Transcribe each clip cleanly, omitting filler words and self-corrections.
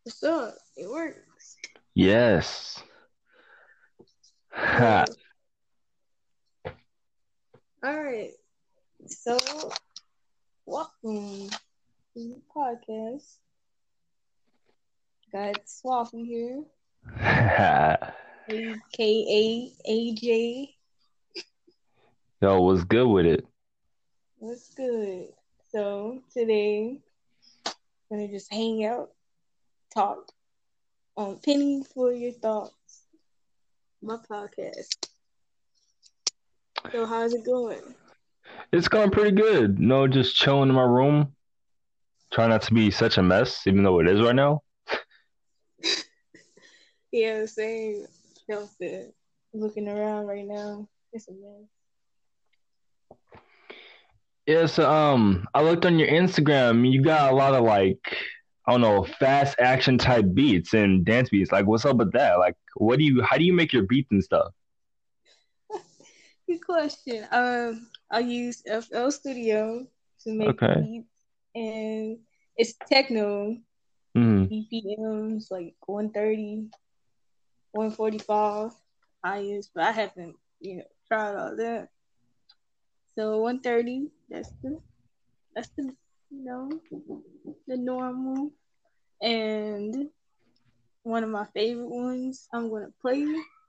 So it works. Yes. So, Ha. all right. So, welcome to the podcast. Got Swap in here, aka AJ. Yo, what's good with it? What's good? So today we're gonna just hang out, talk on Penny for your thoughts. My podcast. So how's it going? It's going pretty good. No, just chilling in my room. Try not to be such a mess, even though it is right now. Yeah, same. Chelsea. Looking around right now. It's a mess. Yes, I looked on your Instagram. You got a lot of like, I don't know, fast action type beats and dance beats. Like, what's up with that? Like, how do you make your beats and stuff? Good question. I use FL Studio to make the Okay. beats, and it's techno. Mm. BPMs like 130, 145 highest, but I haven't, tried all that. So 130, that's the you know the normal. And one of my favorite ones I'm gonna play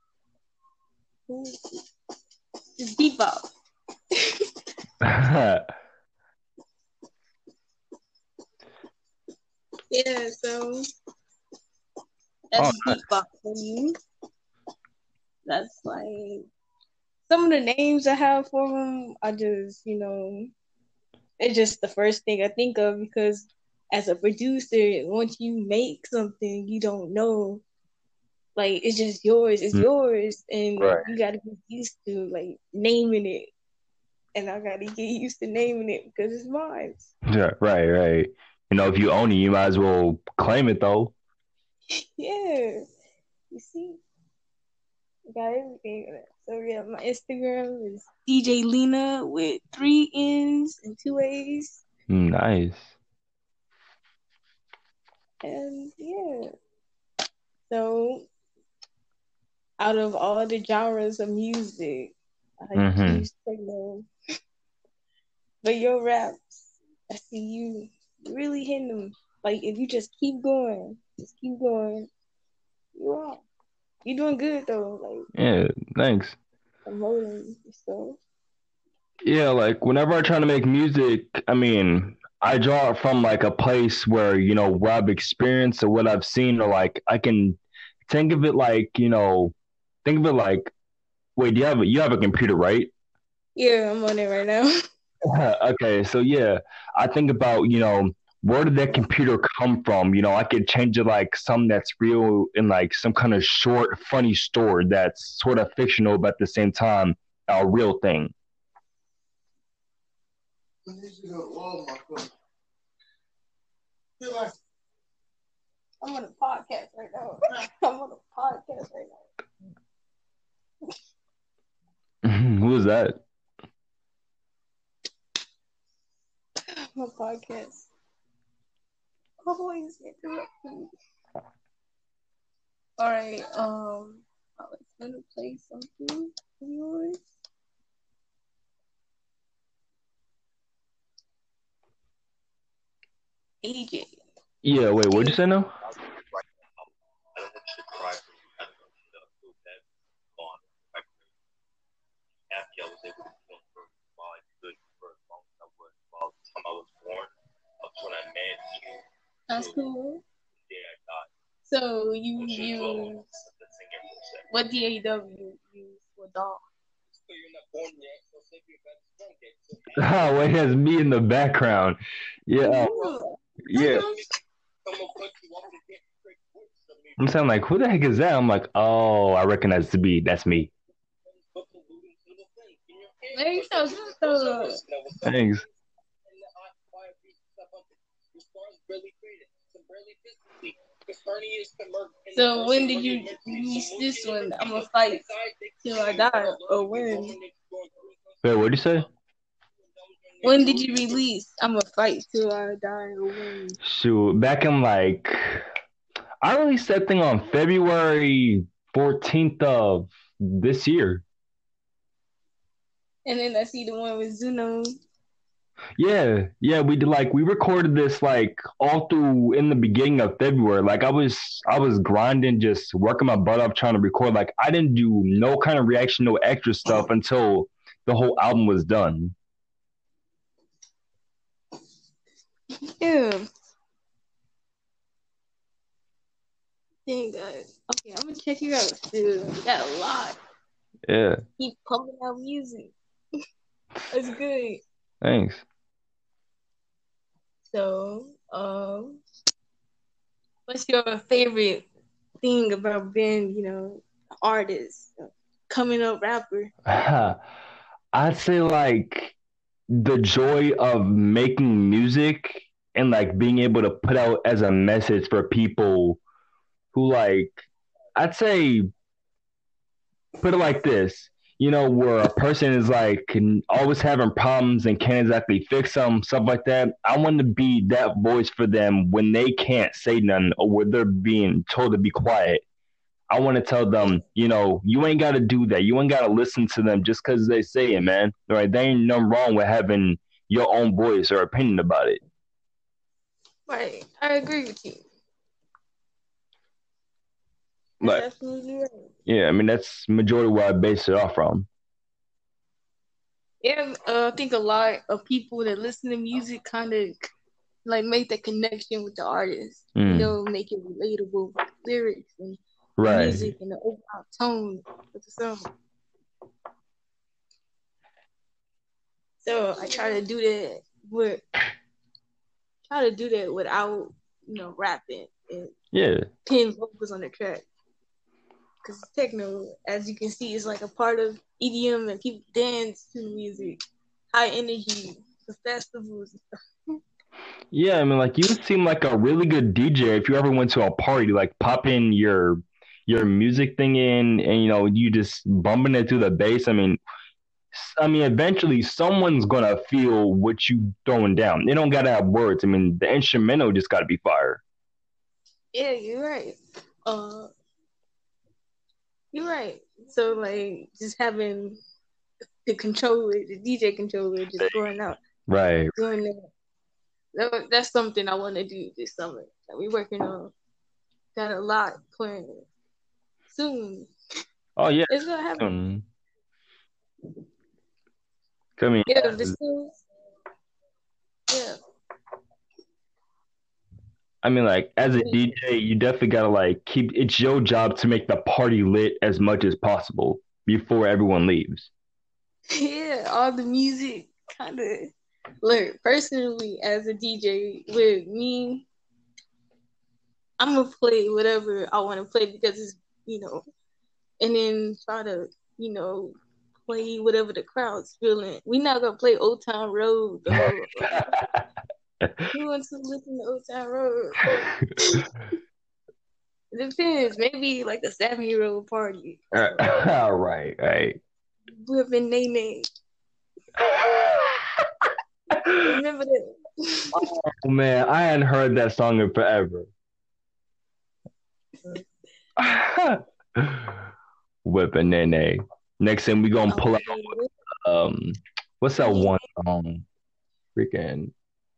is bebop. Yeah, so Oh, that's bebop for you. That's like some of the names I have for them. I just, it's just the first thing I think of because as a producer, once you make something, you don't know. Like it's just yours, it's mm, yours, and right. you gotta get used to like naming it. And I gotta get used to naming it because it's mine. Yeah, right, right. If you own it, you might as well claim it though. Yeah. You see? I got everything. So yeah, my Instagram is DJ Lena with 3 N's and 2 A's. Nice. And yeah. So out of all the genres of music, I Mm-hmm. choose techno. But your raps, I see you really hitting them. Like if you just keep going, you are. You're doing good though. Like Yeah, thanks. promoting yourself. Yeah, like whenever I try to make music, I mean, I draw it from like a place where, what I've experienced or what I've seen, or like I can think of it like, think of it like, wait, you have a computer, right? Yeah, I'm on it right now. Okay, so yeah, I think about, where did that computer come from? I could change it like some that's real in like some kind of short, funny story that's sort of fictional, but at the same time, a real thing. I'm on a podcast right now. I'm on a podcast right Who is that? now. My podcast. Always interrupt me. All right. I was gonna play something of yours. AJ. Yeah, wait, what'd you say now? That's cool. So you use what DAW you use for DAW? Oh, wait, it has me in the background. Yeah, Ooh, yeah. I'm saying like, who the heck is that? I'm like, oh, I recognize the beat. That's me. very so. Thanks. So when did you release this one? I'm gonna fight till I die, or when? Wait, what'd you say? When did you release? I'm gonna fight till I die, or when? Shoot, back in like, I released that thing on February 14th of this year. And then I see the one with Zuno. Yeah, yeah, we recorded this like all through in the beginning of February. Like I was grinding, just working my butt off trying to record. Like I didn't do no kind of reaction, no extra stuff until the whole album was done. Yeah. Dang, okay, I'm gonna check you out, dude. You got a lot. Yeah, Keep pumping out music. That's good. thanks. So, what's your favorite thing about being, artist, coming up rapper? I'd say like the joy of making music and like being able to put out as a message for people who like I'd say put it like this, where a person is like always having problems and can't exactly fix them, stuff like that. I want to be that voice for them when they can't say nothing or when they're being told to be quiet. I want to tell them, you ain't got to do that. You ain't got to listen to them just because they say it, man. Right? There ain't nothing wrong with having your own voice or opinion about it. Right, I agree with you. That's Like, absolutely right. yeah, I mean, that's majority where I base it off from. Yeah, I think a lot of people that listen to music kind of like make that connection with the artist. Mm, Make it relatable with the lyrics and the right. music and the overall tone of the song. So I try to do that without rapping and Yeah. pin vocals on the track. Because techno, as you can see, is like a part of EDM and people dance to the music, high energy, the festivals and stuff. Yeah, I mean, like you seem like a really good DJ if you ever went to a party, like pop in your music thing in, and you just bumping it through the bass. I mean, eventually someone's gonna feel what you throwing down. They don't gotta have words. I mean, the instrumental just gotta be fire. Yeah, you're right. You're right. So like just having the controller, the DJ controller, just going out Right. doing that. That's something I want to do this summer. That we working on. Got a lot planned soon. Oh yeah. It's gonna happen. Um, I mean, Yeah, the skills. Yeah. like as a DJ, you definitely gotta like keep. It's your job to make the party lit as much as possible before everyone leaves. Yeah, all the music kind of. Look, personally, as a DJ, with me, I'm gonna play whatever I want to play because and then try to, you know, play whatever the crowd's feeling. We not gonna play Old Town Road though. Like, who wants to listen to Old Town Road? It depends. Maybe like a 7-year-old party. So, All right, right. whipping Nene. Remember that? Oh man, I hadn't heard that song in forever. Whipping Nene. Next thing we gonna pull out what's that one song? Freaking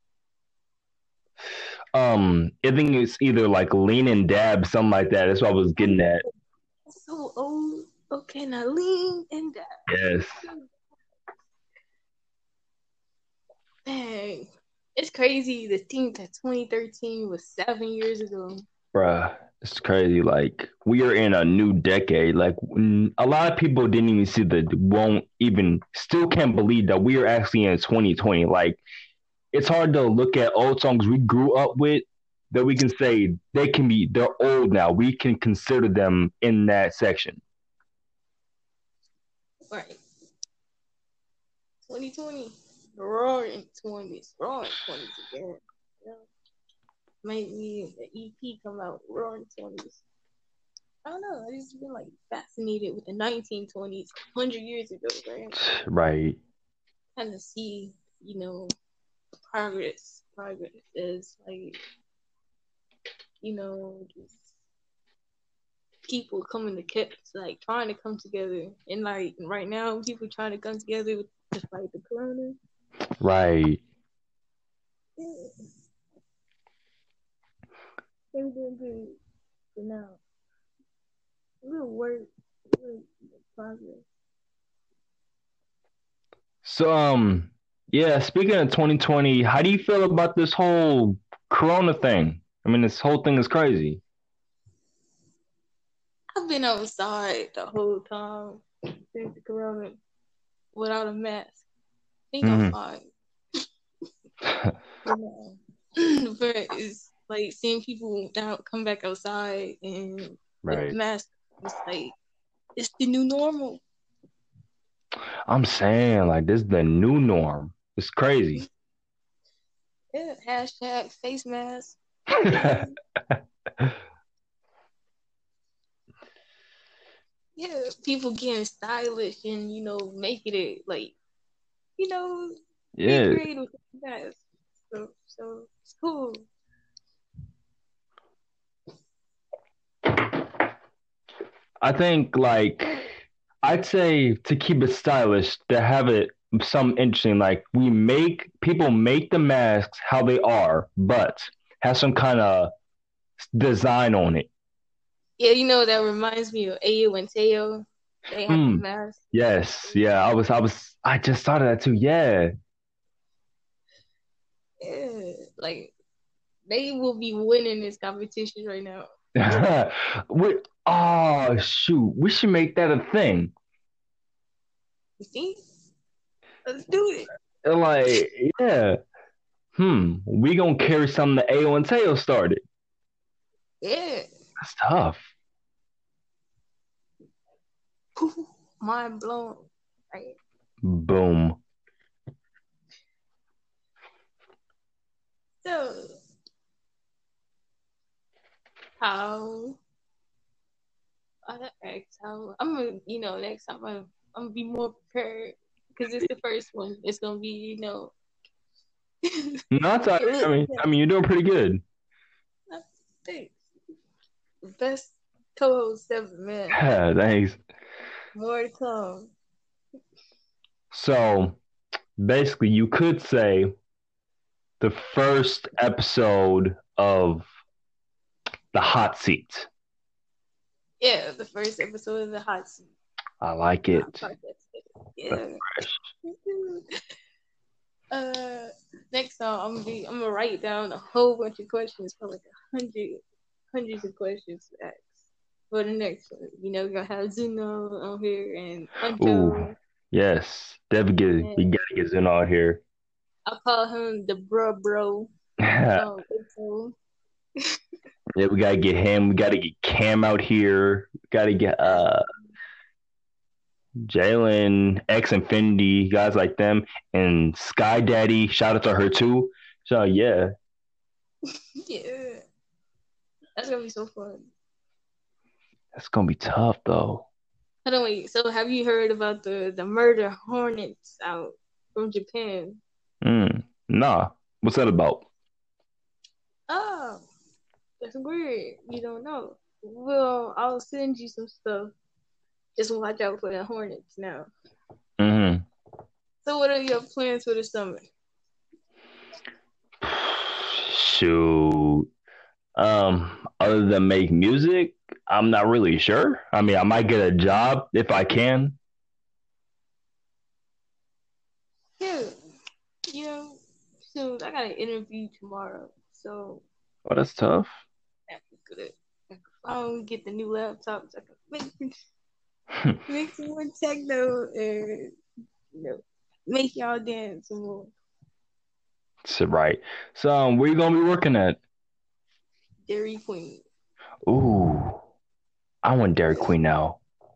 I think it's either like Lean and Dab, something like that. That's what I was getting at. So old. Okay, now lean and down. Yes. Dang. It's crazy to think that 2013 was 7 years ago. Bruh. It's crazy. Like we are in a new decade. Like a lot of people didn't even see won't even still can't believe that we are actually in 2020. Like it's hard to look at old songs we grew up with that we can say they're old now. We can consider them in that section. Right. 2020. Roaring 20s. Roaring 20s again. You know? Maybe the EP come out roaring 20s. I don't know. I just been like fascinated with the 1920s, 100 years ago, right? Right. Kind of see, progress. Progress is like, just people coming to like trying to come together, and like right now, people trying to come together to fight the corona. Right. Yeah, they're doing good for now. Real work, real progress. So yeah, speaking of 2020, how do you feel about this whole corona thing? I mean, this whole thing is crazy. I've been outside the whole time since the corona without a mask. I think I'm Hmm. fine. But it's like seeing people now come back outside and with Right. masks. It's like it's the new normal. I'm saying like this is the new norm. It's crazy. Yeah, hashtag face mask. Yeah, yeah. People getting stylish and making it like you know being Yeah. creative with masks. So it's cool. I think like I'd say to keep it stylish, to have it some interesting, like people make the masks how they are, but have some kind of design on it. Yeah, that reminds me of Ayo and Teo. They had the Hmm. mask. Yes. Yeah. I just thought of that too. Yeah. Yeah, like they will be winning this competition right now. we, oh shoot, we should make that a thing. You see? Let's do it. Like, yeah. We gonna carry something that Ao and Teo started. Yeah. That's tough. Mind blown. Right. Boom. So, how I ask how I'm gonna, next time I'm gonna be more prepared because it's the first one. It's gonna be, Not sorry. it look I mean, you're doing pretty good. thanks. Best co-host ever, man. Thanks. More to come. So basically, you could say the first episode of the hot seat. Yeah, the first episode of the hot seat. I like it. That's Yeah. fresh. Uh, next time I'm gonna write down a whole bunch of questions for like hundreds of questions to ask for the next one. We're gonna have Zuno on here and Ooh, Huncho, yes. Definitely, we and gotta get Zen out here. I'll call him the bro. Yeah, So, we gotta get him. We gotta get Cam out here. We gotta get Jalen, X Infinity, guys like them, and Sky Daddy. Shout out to her too. So yeah, yeah, that's gonna be so fun. that's gonna be tough though. Hold on, wait. So, have you heard about the murder hornets out from Japan? Nah, what's that about? Oh, that's weird. You don't know. Well, I'll send you some stuff. Just watch out for the hornets now. Mm-hmm. So, what are your plans for the summer? Shoot. Other than make music, I'm not really sure. I mean, I might get a job if I can. Yeah, you know, so I got an interview tomorrow. So, Oh, that's tough. that's good. If I don't get the new laptops, I can make some more techno and make y'all dance some more. So, right. So, where you gonna be working at? Dairy Queen. Ooh, I want Dairy Queen now.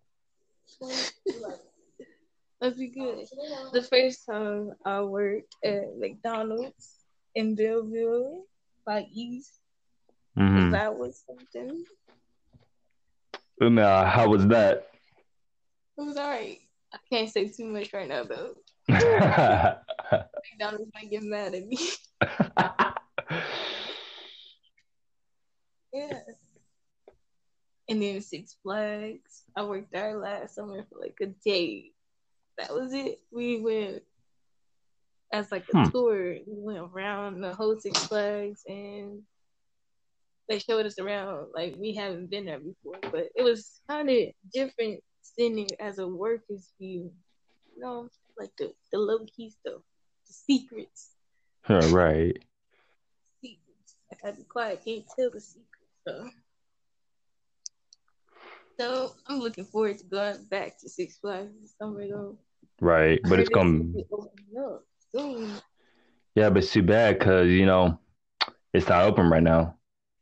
That'd be good. The first time I worked at McDonald's in Belleville by East, Mm-hmm. that was something. And how was that? It was alright. I can't say too much right now though. McDonald's might get mad at me. Yeah. And then Six Flags. I worked there last summer for like a day. That was it. We went as like a Hmm. tour. We went around the whole Six Flags and they showed us around. Like we haven't been there before, but it was kind of different seeing it as a worker's view. You know, like the low key stuff, the secrets. Right. Secrets. I gotta be quiet. Can't tell the secrets. So I'm looking forward to going back to Six Flags this summer though. Right. I But it's heard it's gonna gonna, be opening up soon. yeah, but it's too bad because it's not open right now.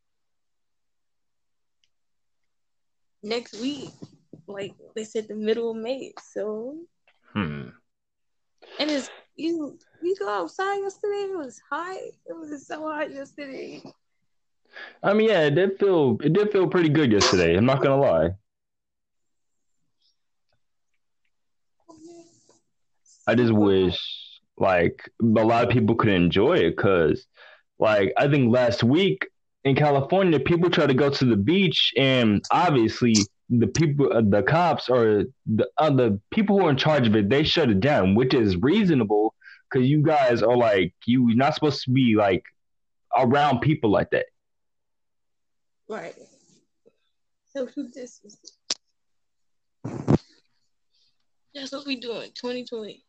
Next week, like they said, the middle of May. So, Hmm. and it's you go outside yesterday. It was hot. It was so hot yesterday. I mean, yeah, it did feel pretty good yesterday. I'm not gonna lie. I just Super hot. wish like a lot of people could enjoy it because like I think last week in California, people try to go to the beach and obviously the cops or the people who are in charge of it, they shut it down, which is reasonable because you guys are like you're not supposed to be like around people like that. Right. Social distance. That's what we doing. 2020.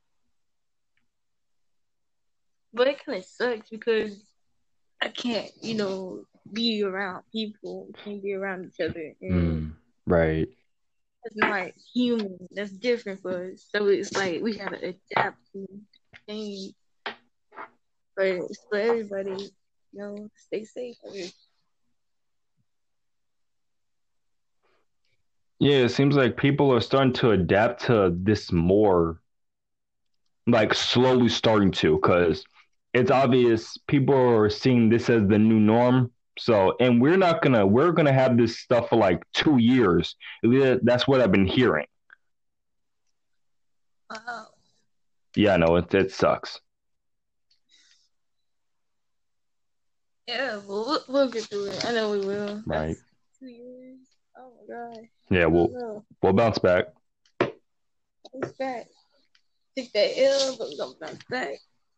But it kind of sucks because I can't, be around people. Can't be around each other, and Right. that's not human. That's different for us. So it's like we gotta adapt to change. But it's for everybody, stay safe. Yeah, it seems like people are starting to adapt to this more, like slowly starting to, because it's obvious people are seeing this as the new norm. So, and we're gonna have this stuff for like 2 years. That's what I've been hearing. Wow. Yeah, no, it sucks. Yeah, we'll get through it. I know we will. Right. That's 2 years. Oh my god. Yeah, I don't we'll know. we'll bounce back. It's back. Take that L, but we're gonna bounce back.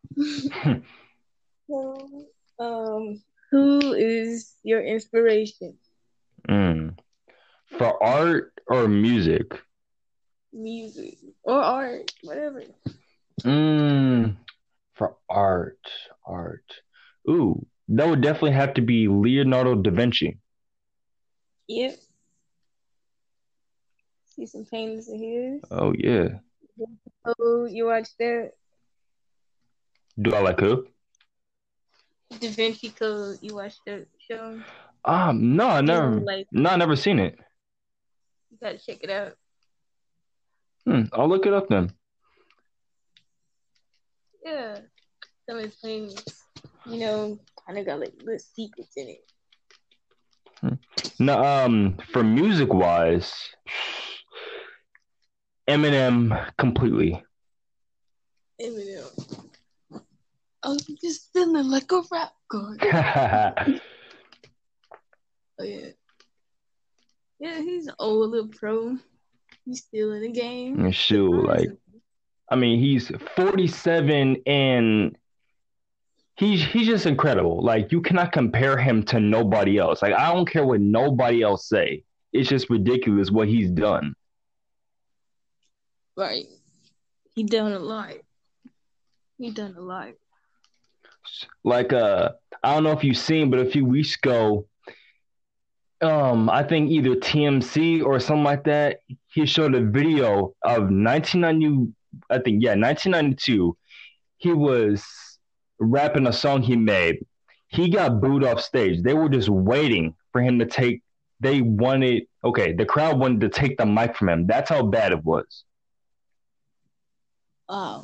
So, who is your inspiration? Mm. For art or music? Music or art, whatever. Mm. For art. Ooh, that would definitely have to be Leonardo da Vinci. Yep. See some paintings of his. Oh yeah. Oh, you watched that? Do I like who? Da Vinci Code. You watched that show? No, I You know, never. like No, I never seen it. you gotta check it out. I'll look it up then. Yeah, some of his paintings, kind of got like little secrets in it. No, for music wise, Eminem completely. Eminem. I'm just feeling like a rap god. Oh yeah, yeah. He's an old little pro. He's still in the game. Shoot, like Surprising. I mean, he's 47 and he's just incredible. Like you cannot compare him to nobody else. Like I don't care what nobody else say. It's just ridiculous what he's done. Right. He done a lot. He done a lot. Like I don't know if you've seen, but a few weeks ago, I think either TMC or something like that, he showed a video of 1990, I think, yeah, 1992. He was rapping a song he made. He got booed off stage. They were just waiting for him to take. They wanted, okay, the crowd wanted to take the mic from him. That's how bad it was. Wow.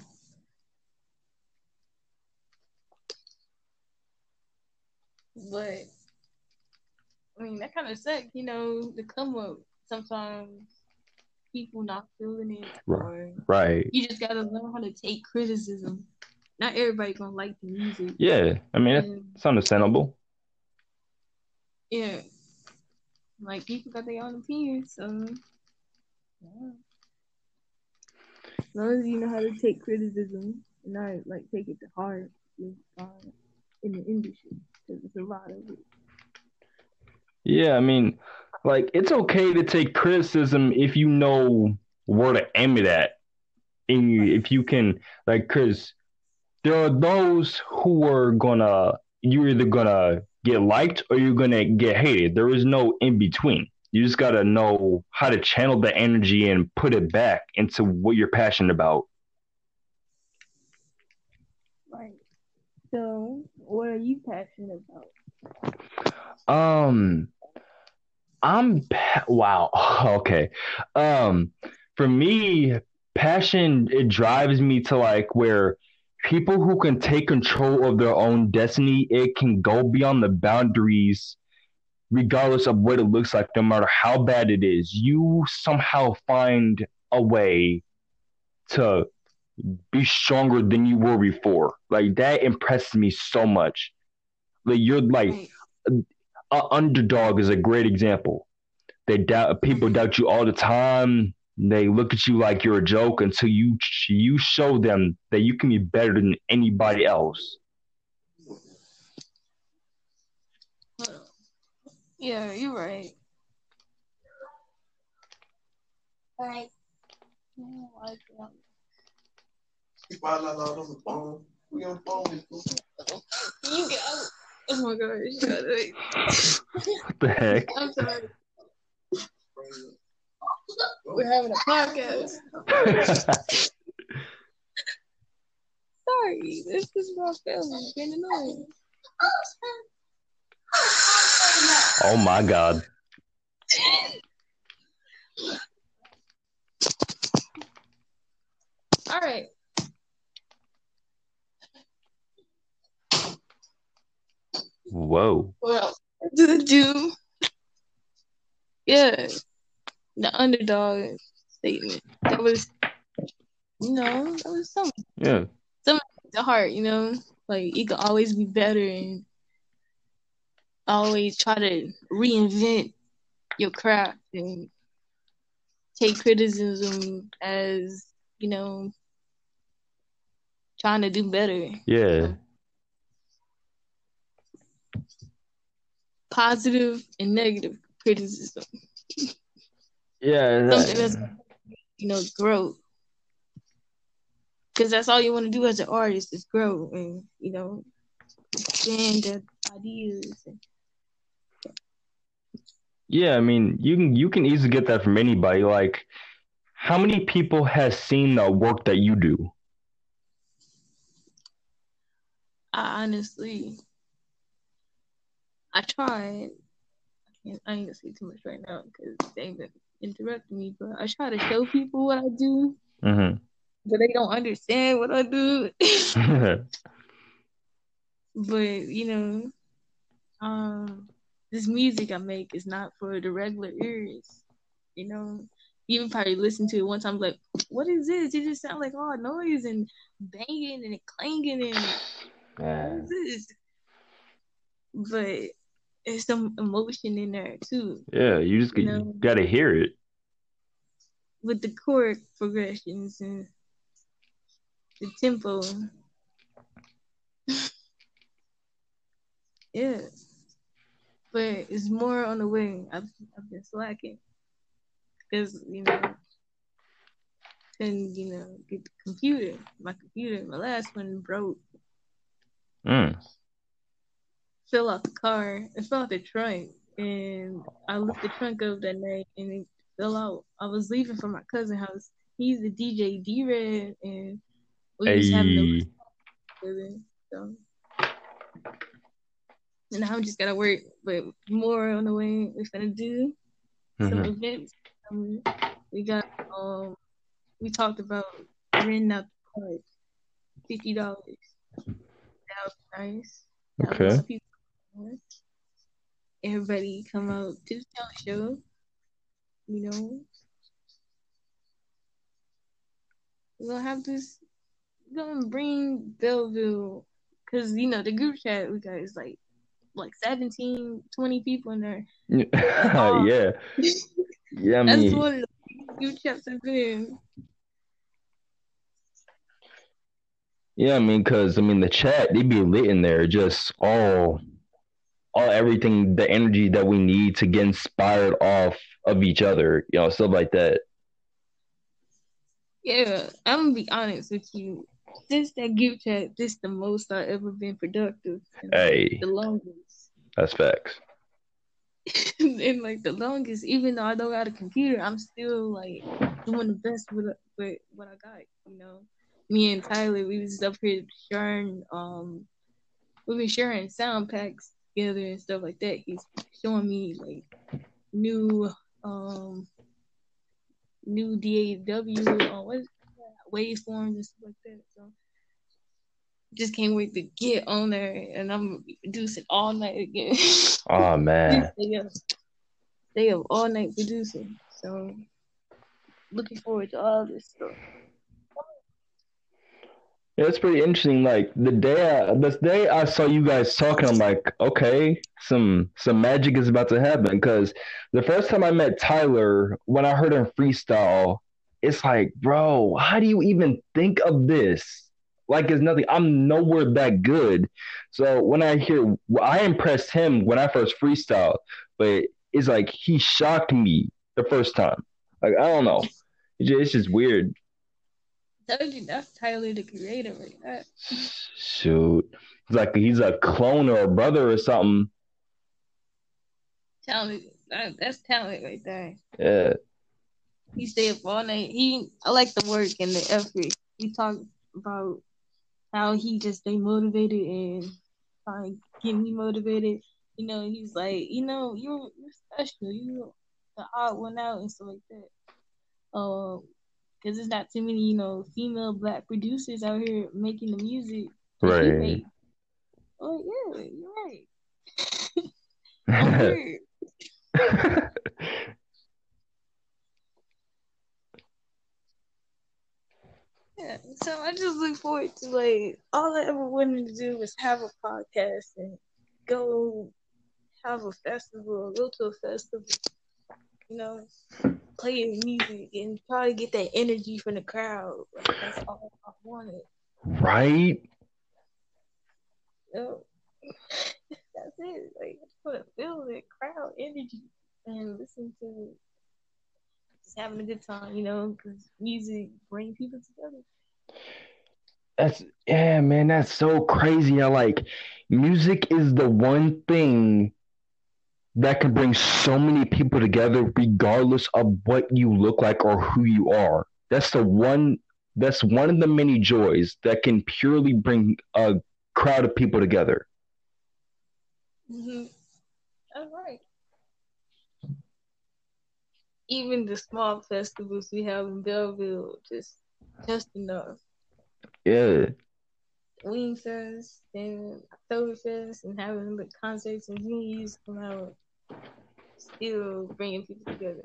But I mean, that kind of sucks, to come up. Sometimes people not feeling it, or Right. you just gotta learn how to take criticism. Not everybody gonna like the music, Yeah. I mean, and it's understandable. yeah, Like people got their own opinions, so yeah. As long as you know how to take criticism and not like take it to heart, you're fine in the industry because it's a lot of it. Yeah, I mean, like it's okay to take criticism if you know where to aim it at, and if you can, like, because there are those who are gonna, you're either gonna get liked or you're gonna get hated. There is no in between. You just gotta know how to channel the energy and put it back into what you're passionate about. Right. So, what are you passionate about? Um, wow. Okay. Um, for me, passion, it drives me to like where people who can take control of their own destiny, it can go beyond the boundaries regardless of what it looks like, no matter how bad it is. You somehow find a way to be stronger than you were before. Like that impresses me so much. Like you're like Right. an underdog is a great example. They doubt people Mm-hmm. doubt you all the time. They look at you like you're a joke until you show them that you can be better than anybody else. Yeah, you're right. Right. You go. Oh my gosh. What the heck? I'm sorry. We're having a podcast. Sorry, this is my family getting annoying. Oh my god. All right. Whoa. Well, to do yeah, the underdog statement. That was that was something. Yeah. Something the heart, like you can always be better and always try to reinvent your craft and take criticism as, trying to do better. Yeah. Positive and negative criticism. Yeah. Something that's, grow. Because that's all you want to do as an artist is grow and, expand the ideas. Yeah, I mean, you can easily get that from anybody. Like, how many people has seen the work that you do? I honestly, I tried. I ain't gonna say too much right now because they ain't been interrupting me. But I try to show people what I do, Mm-hmm. but they don't understand what I do. But this music I make is not for the regular ears. You probably listen to it one time, like, what is this? It just sounds like all noise and banging and clanging and what Yeah. is this? But there's some emotion in there too. Yeah, you gotta hear it. With the chord progressions and the tempo. Yeah, but it's more on the way. I've been slacking because couldn't get the computer. My last one broke. Mm. Fell out the car. It fell out the trunk, and I lifted the trunk up that night, and it fell out. I was leaving from my cousin's house. He's the DJ D-Red, and we was having a Hey. listen. So, and now I'm just gotta work, but more on the way. We're gonna do some Mm-hmm. events. We got we talked about renting out the park, $50. That was nice. Have a lot Okay. of people. Everybody come out to the talent show. You know, we're gonna have this. We're gonna bring Belleville, cause the group chat we got is like like 17, 20 people in there. Yeah. Yeah, I That's mean, one of the group chats I've been in. yeah, I mean, because I mean, the chat they be lit in there, just all everything, the energy that we need to get inspired off of each other, stuff like that. Yeah, I'm gonna be honest with you. Since that group chat, this the most I've ever been productive and like Hey, the longest. that's facts. And like the longest, even though I don't got a computer, I'm still like doing the best with what I got. Me and Tyler, we was up here sharing. We've been sharing sound packs together and stuff like that. He's showing me like new, um, new DAW, what waveforms and stuff like that. So just can't wait to get on there, and I'm gonna be producing all night again. Oh man. Stay up all night producing. So looking forward to all this stuff. Yeah, it's pretty interesting. Like this day I saw you guys talking, I'm like, okay, some magic is about to happen. Because the first time I met Tyler, when I heard him freestyle, it's like, bro, how do you even think of this? Like, it's nothing. I'm nowhere that good. So when I impressed him when I first freestyled, but it's like he shocked me the first time. Like, I don't know, it's just weird. I told you that's Tyler the Creator right there. Shoot. It's like he's a clone or a brother or something. Talent. That's talent right there. Yeah. He stay up all night. I like the work and the effort. He talked about how he just stay motivated and trying to get me motivated. He's like, you're special. You the odd one out and stuff like that. Because there's not too many, female black producers out here making the music that he Right. made. Oh yeah, you're right. I'm weird. Yeah, so I just look forward to like all I ever wanted to do was have a podcast and go have a festival, go to a festival, you know, play music and try to get that energy from the crowd. Like that's all I wanted. Right? So that's it. Like I just want to feel that crowd energy and listen to just having a good time, because music brings people together. Yeah, man, that's so crazy. How like music is the one thing that can bring so many people together regardless of what you look like or who you are. That's one of the many joys that can purely bring a crowd of people together. Mm-hmm. All right. Even the small festivals we have in Belleville, just enough. Yeah. Wingfest and Oktoberfest and having the concerts and venues come out, still bringing people together.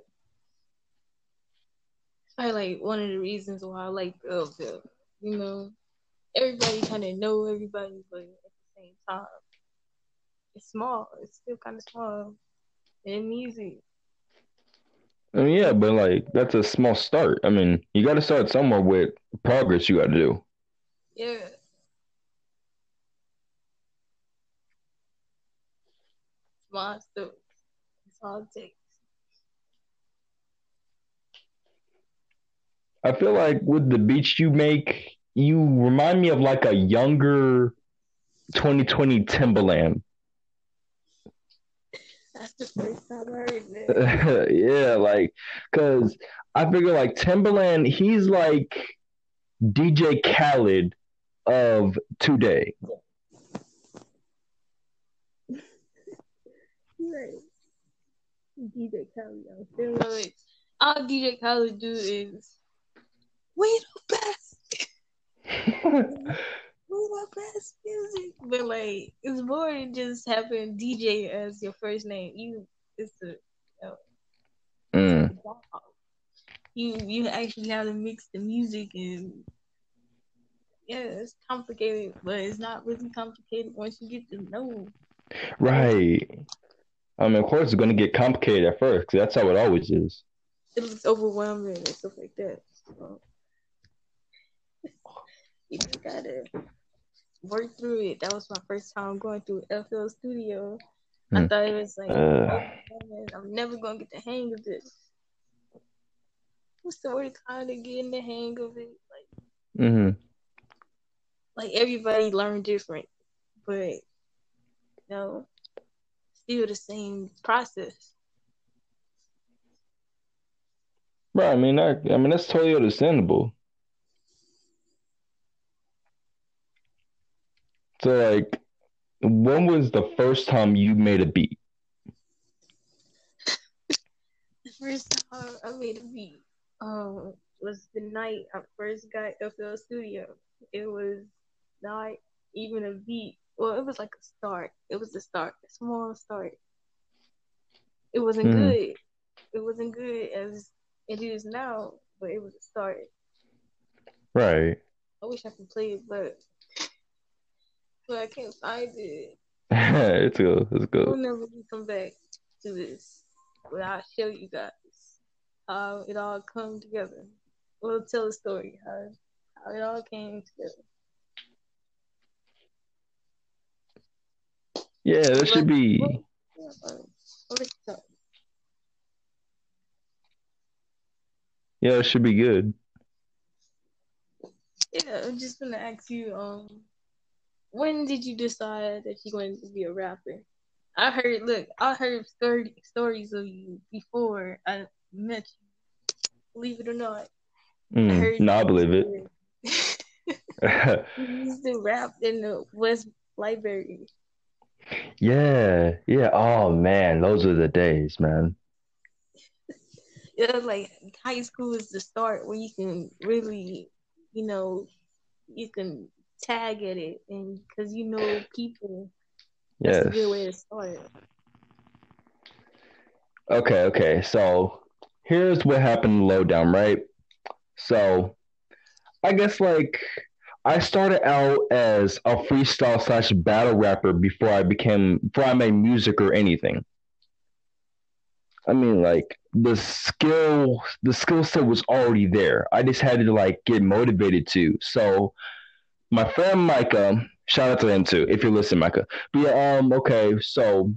It's probably like one of the reasons why I like Belleville. You know, everybody kind of know everybody, but at the same time, it's small. It's still kind of small. And music, I mean, yeah, but like that's a small start. I mean, you got to start somewhere with progress you got to do. yeah, small stuff. It's all it takes. I feel like with the beats you make, you remind me of like a younger 2020 Timbaland. That's the first time I heard that. Yeah, like, cause I figure like Timbaland, he's like DJ Khaled of today. Right. DJ Khaled, I feel like all DJ Khaled do is we the best. We the best music. But like it's more than just having DJ as your first name. It's the it's Mm, the job. You actually have to mix the music and yeah, it's complicated, but it's not really complicated once you get to know. Right. I mean, of course, it's going to get complicated at first, 'cause that's how it always is. It looks overwhelming and stuff like that. So you just gotta work through it. That was my first time going through FL Studio. I Hmm. thought it was like, Uh, oh man, I'm never gonna get the hang of this. So we're kind of getting the hang of it. hmm Like everybody learned different, but no, still the same process. Right. I mean, that's totally understandable. So, like, when was the first time you made a beat? The first time I made a beat was the night I first got FL Studio. It was not even a beat. Well, it was like a start. It was a start, a small start. It wasn't Hmm. good. It wasn't good as it is now, but it was a start. Right. I wish I could play it, but I can't find it. It's good. It's good. We'll never come back to this, but I'll show you guys how it all come together. We'll tell a story how it all came together. Yeah, that should But be. what is that? Yeah, it should be good. Yeah, I'm just gonna ask you, when did you decide that you're going to be a rapper? I heard stories of you before I met you. Believe it or not, I heard No, I you used believe it. to, you used to rap in the West Library. Yeah, yeah. Oh man, those are the days, man. Yeah, like high school is the start where you can really, you know, you can tag at it, and because you know people, that's a good way Yes. to start. Okay, okay. So here's what happened low down, right? So I guess like I started out as a freestyle slash battle rapper before I made music or anything. I mean, like the skill set was already there. I just had to like get motivated to. So my friend Micah, shout out to him too, if you're listening, Micah. But yeah, okay, so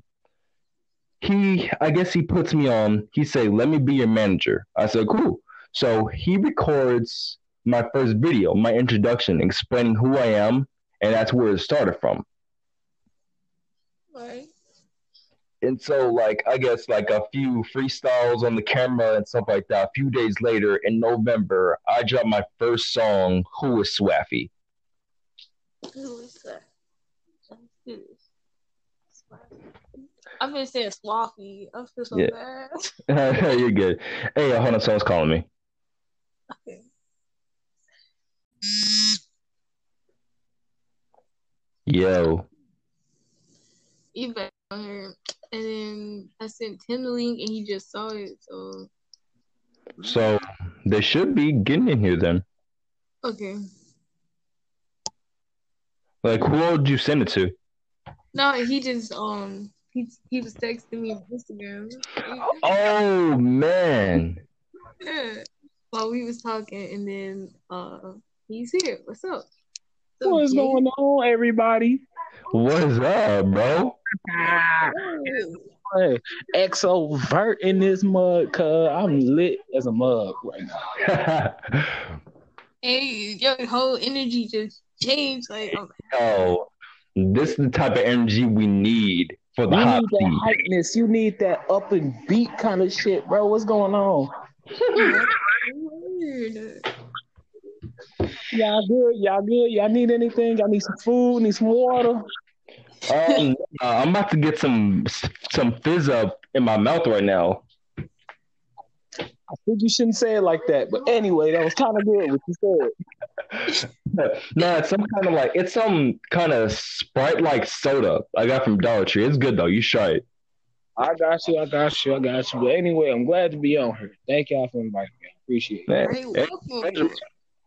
I guess he puts me on. He say, "Let me be your manager." I said, "Cool." So he records my first video, my introduction, explaining who I am, and that's where it started from. Right. And so, like, I guess like a few freestyles on the camera and stuff like that. A few days later, in November, I dropped my first song, "Who is Swaffy." Who is that? I've been saying Swaffy. I feel so Yeah, bad. you're good. Hey, hold on, someone's calling me. Okay. Yo, You back on her. And then I sent him the link and he just saw it. So, so they should be getting in here then. okay. Like, who would you send it to? No, he just, he was texting me on Instagram. Oh man, Yeah. While we was talking and then, he's here. What's up? What's up, What's Jay? going on, everybody? what is up, bro? Ah, Hey. hey, extrovert in this mug, cuz I'm lit as a mug right now. Hey, your whole energy just changed. Like, I'm Yo, this is the type of energy we need for the You hot need that seat. hypeness. You need that up and beat kind of shit, bro. What's going on? weird. Y'all good? Y'all good? Y'all need anything? Y'all need some food? Need some water? I'm about to get some fizz up in my mouth right now. I think you shouldn't say it like that. But anyway, that was kind of good what you said. No, it's some kind of Sprite like soda I got from Dollar Tree. It's good though. You try it. I got you. I got you. I got you. But anyway, I'm glad to be on here. Thank y'all for inviting me. I appreciate it. Man, Hey, welcome.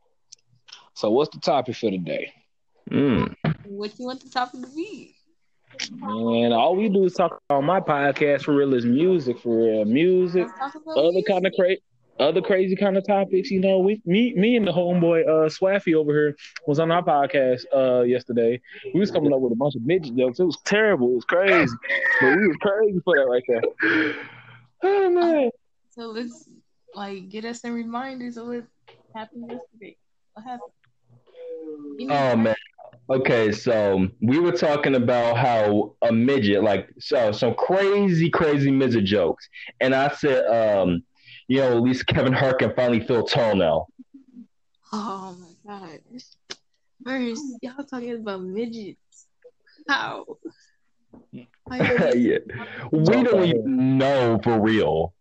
So, what's the topic for today? mm. What you want the topic to be? Man, all we do is talk on my podcast for real is music, for real. Music, Let's talk about other music. kind of other crazy kind of topics. You know, me and the homeboy Swaffy over here was on our podcast yesterday. We was coming up with a bunch of midget jokes. It was terrible. It was crazy, but we was crazy for that right there. Oh man. So let's like get us some reminders of what happened yesterday. What happened? Oh man. Okay, so we were talking about how a midget, like, so some crazy midget jokes, and I said, at least Kevin Hart can finally feel tall now. Oh my god. First, y'all talking about midgets. How? Yeah, we don't even know for real.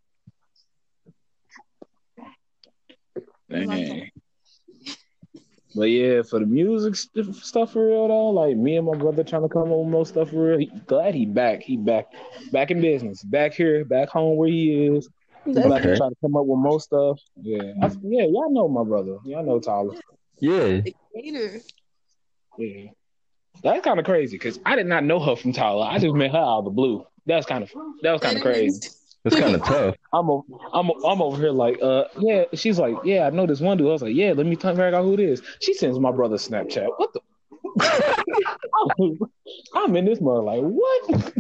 Dang. But yeah, for the music stuff for real though, like me and my brother trying to come up with more stuff for real. Glad he back. He back in business. Back here, back home where he is. He's about to try to come up with more stuff. Yeah. Y'all know my brother. Y'all know Tyler. Yeah. Yeah. That's kind of crazy because I did not know her from Tyler. I just met her out of the blue. That was kind of crazy. That's kind of tough. I'm over here like, yeah. She's like, yeah, I know this one dude. I was like, yeah, let me figure out who it is. She sends my brother Snapchat. What the? I'm in this mother like, what?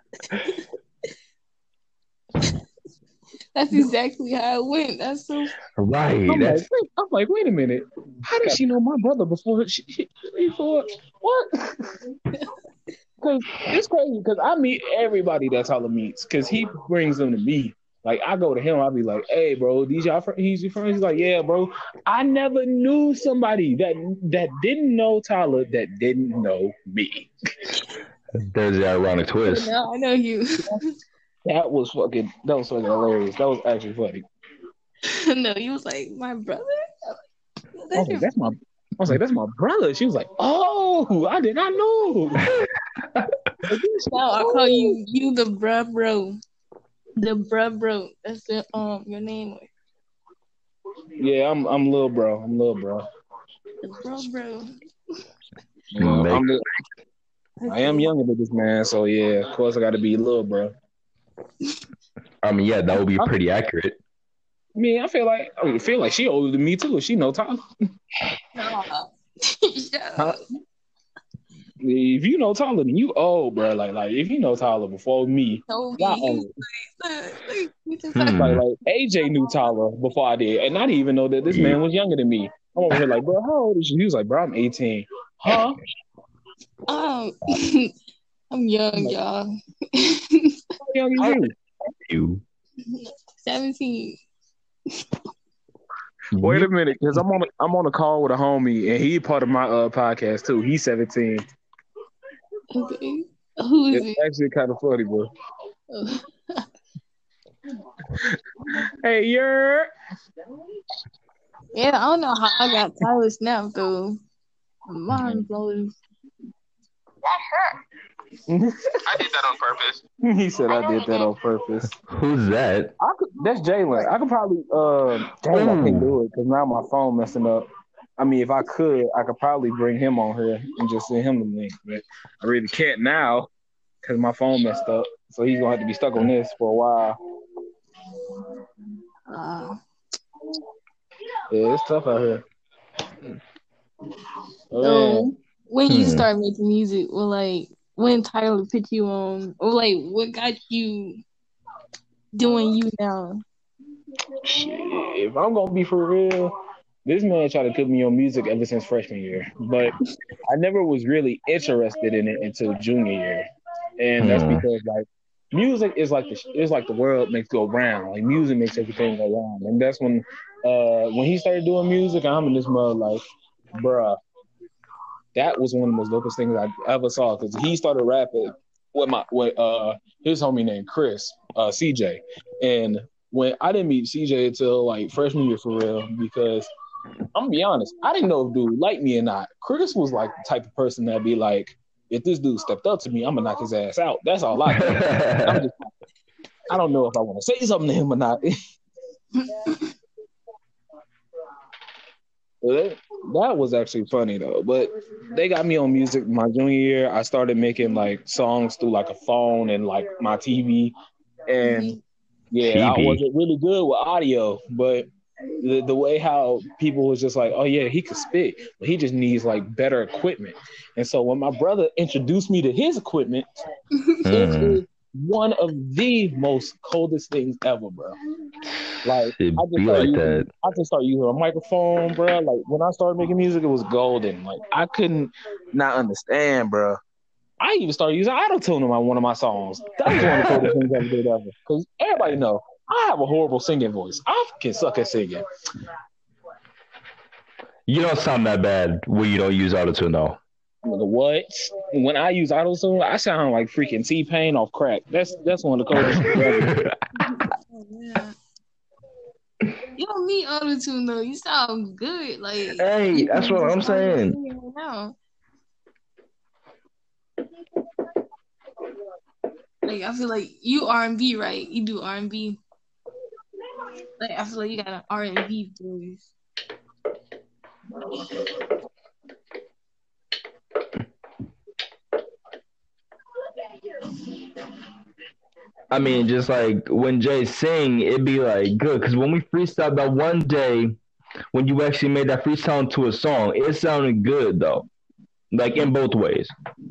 That's exactly how it went. That's so right. I'm like, wait a minute. How did she know my brother before what? Because it's crazy because I meet everybody that Tyler meets because he brings them to me. Like I go to him, I'll be like, "Hey, bro, he's your friends." He's like, "Yeah, bro." I never knew somebody that didn't know Tyler that didn't know me. There's the ironic twist. No, I know you. That was fucking hilarious. That was actually funny. No, he was like, "My brother." I was like, that's my brother. She was like, "Oh, I did not know." Now I call you the bruh bro. The bruh bro. That's your name. Yeah, I'm little bro. The bruh bro. I am younger than this man, so yeah, of course I got to be little bro. I mean, yeah, that would be pretty accurate. I mean, I feel like she older than me too. She know Tyler. Yeah. If you know Tyler, then you old, bro. Like if you know Tyler before me, y'all old. Like AJ knew Tyler before I did, and I didn't even know that this man was younger than me. I'm over here like, bro, how old is you? He was like, bro, I'm 18. Huh? I'm young, y'all. How young are you? 17. Wait a minute, because I'm on a call with a homie, and he part of my podcast too. He's 17. Okay. Who is it? Actually kind of funny, bro. Hey, you're. Yeah, I don't know how I got Tyler Snap though. Mind blowing. That hurt. I did that on purpose. He said I did that on purpose. Who's that? That's Jalen. I could probably dang, I can't do it because now my phone messing up. I mean, if I could probably bring him on here and just send him the link, but I really can't now because my phone messed up. So he's gonna have to be stuck on this for a while. Yeah, it's tough out here. So when you start making music, well, like when Tyler put you on, or like what got you doing you now? Shit, if I'm gonna be for real, this man tried to put me on music ever since freshman year, but I never was really interested in it until junior year, and that's because like music is like the world makes go round. Like music makes everything go round, and that's when he started doing music, I'm in this mode like, bruh, that was one of the most dopest things I ever saw because he started rapping with his homie named Chris, CJ, and when I didn't meet CJ until like freshman year for real, because I'm gonna be honest, I didn't know if dude liked me or not. Chris was like the type of person that'd be like, if this dude stepped up to me, I'm gonna knock his ass out. That's all I know. I don't know if I want to say something to him or not. That was actually funny though. But they got me on music my junior year. I started making like songs through like a phone and like my TV. And yeah, I TV. wasn't really good with audio, but the way how people was just like, oh yeah, he could spit, but he just needs like better equipment. And so when my brother introduced me to his equipment, it is one of the most coldest things ever, bro. Like It be like that. I just started using a microphone, bro. Like when I started making music, it was golden. Like I couldn't not understand, bro. I even started using auto-tune on one of my songs. That was one of the coolest things I ever did ever. Because everybody know I have a horrible singing voice. I can suck at singing. You don't sound that bad when you don't use autotune though. What? When I use auto-tune, I sound like freaking T-Pain off crack. That's one of the coolest things ever. Oh, yeah. You don't need auto-tune though. You sound good. Like, Hey, that's what I'm saying. Right now. Like I feel like you R&B, right? You do R&B. Like I feel like you got an R&B voice. I mean, just like when Jay sing, it'd be like good because when we freestyled that one day, when you actually made that freestyle into a song, it sounded good though, like in both ways.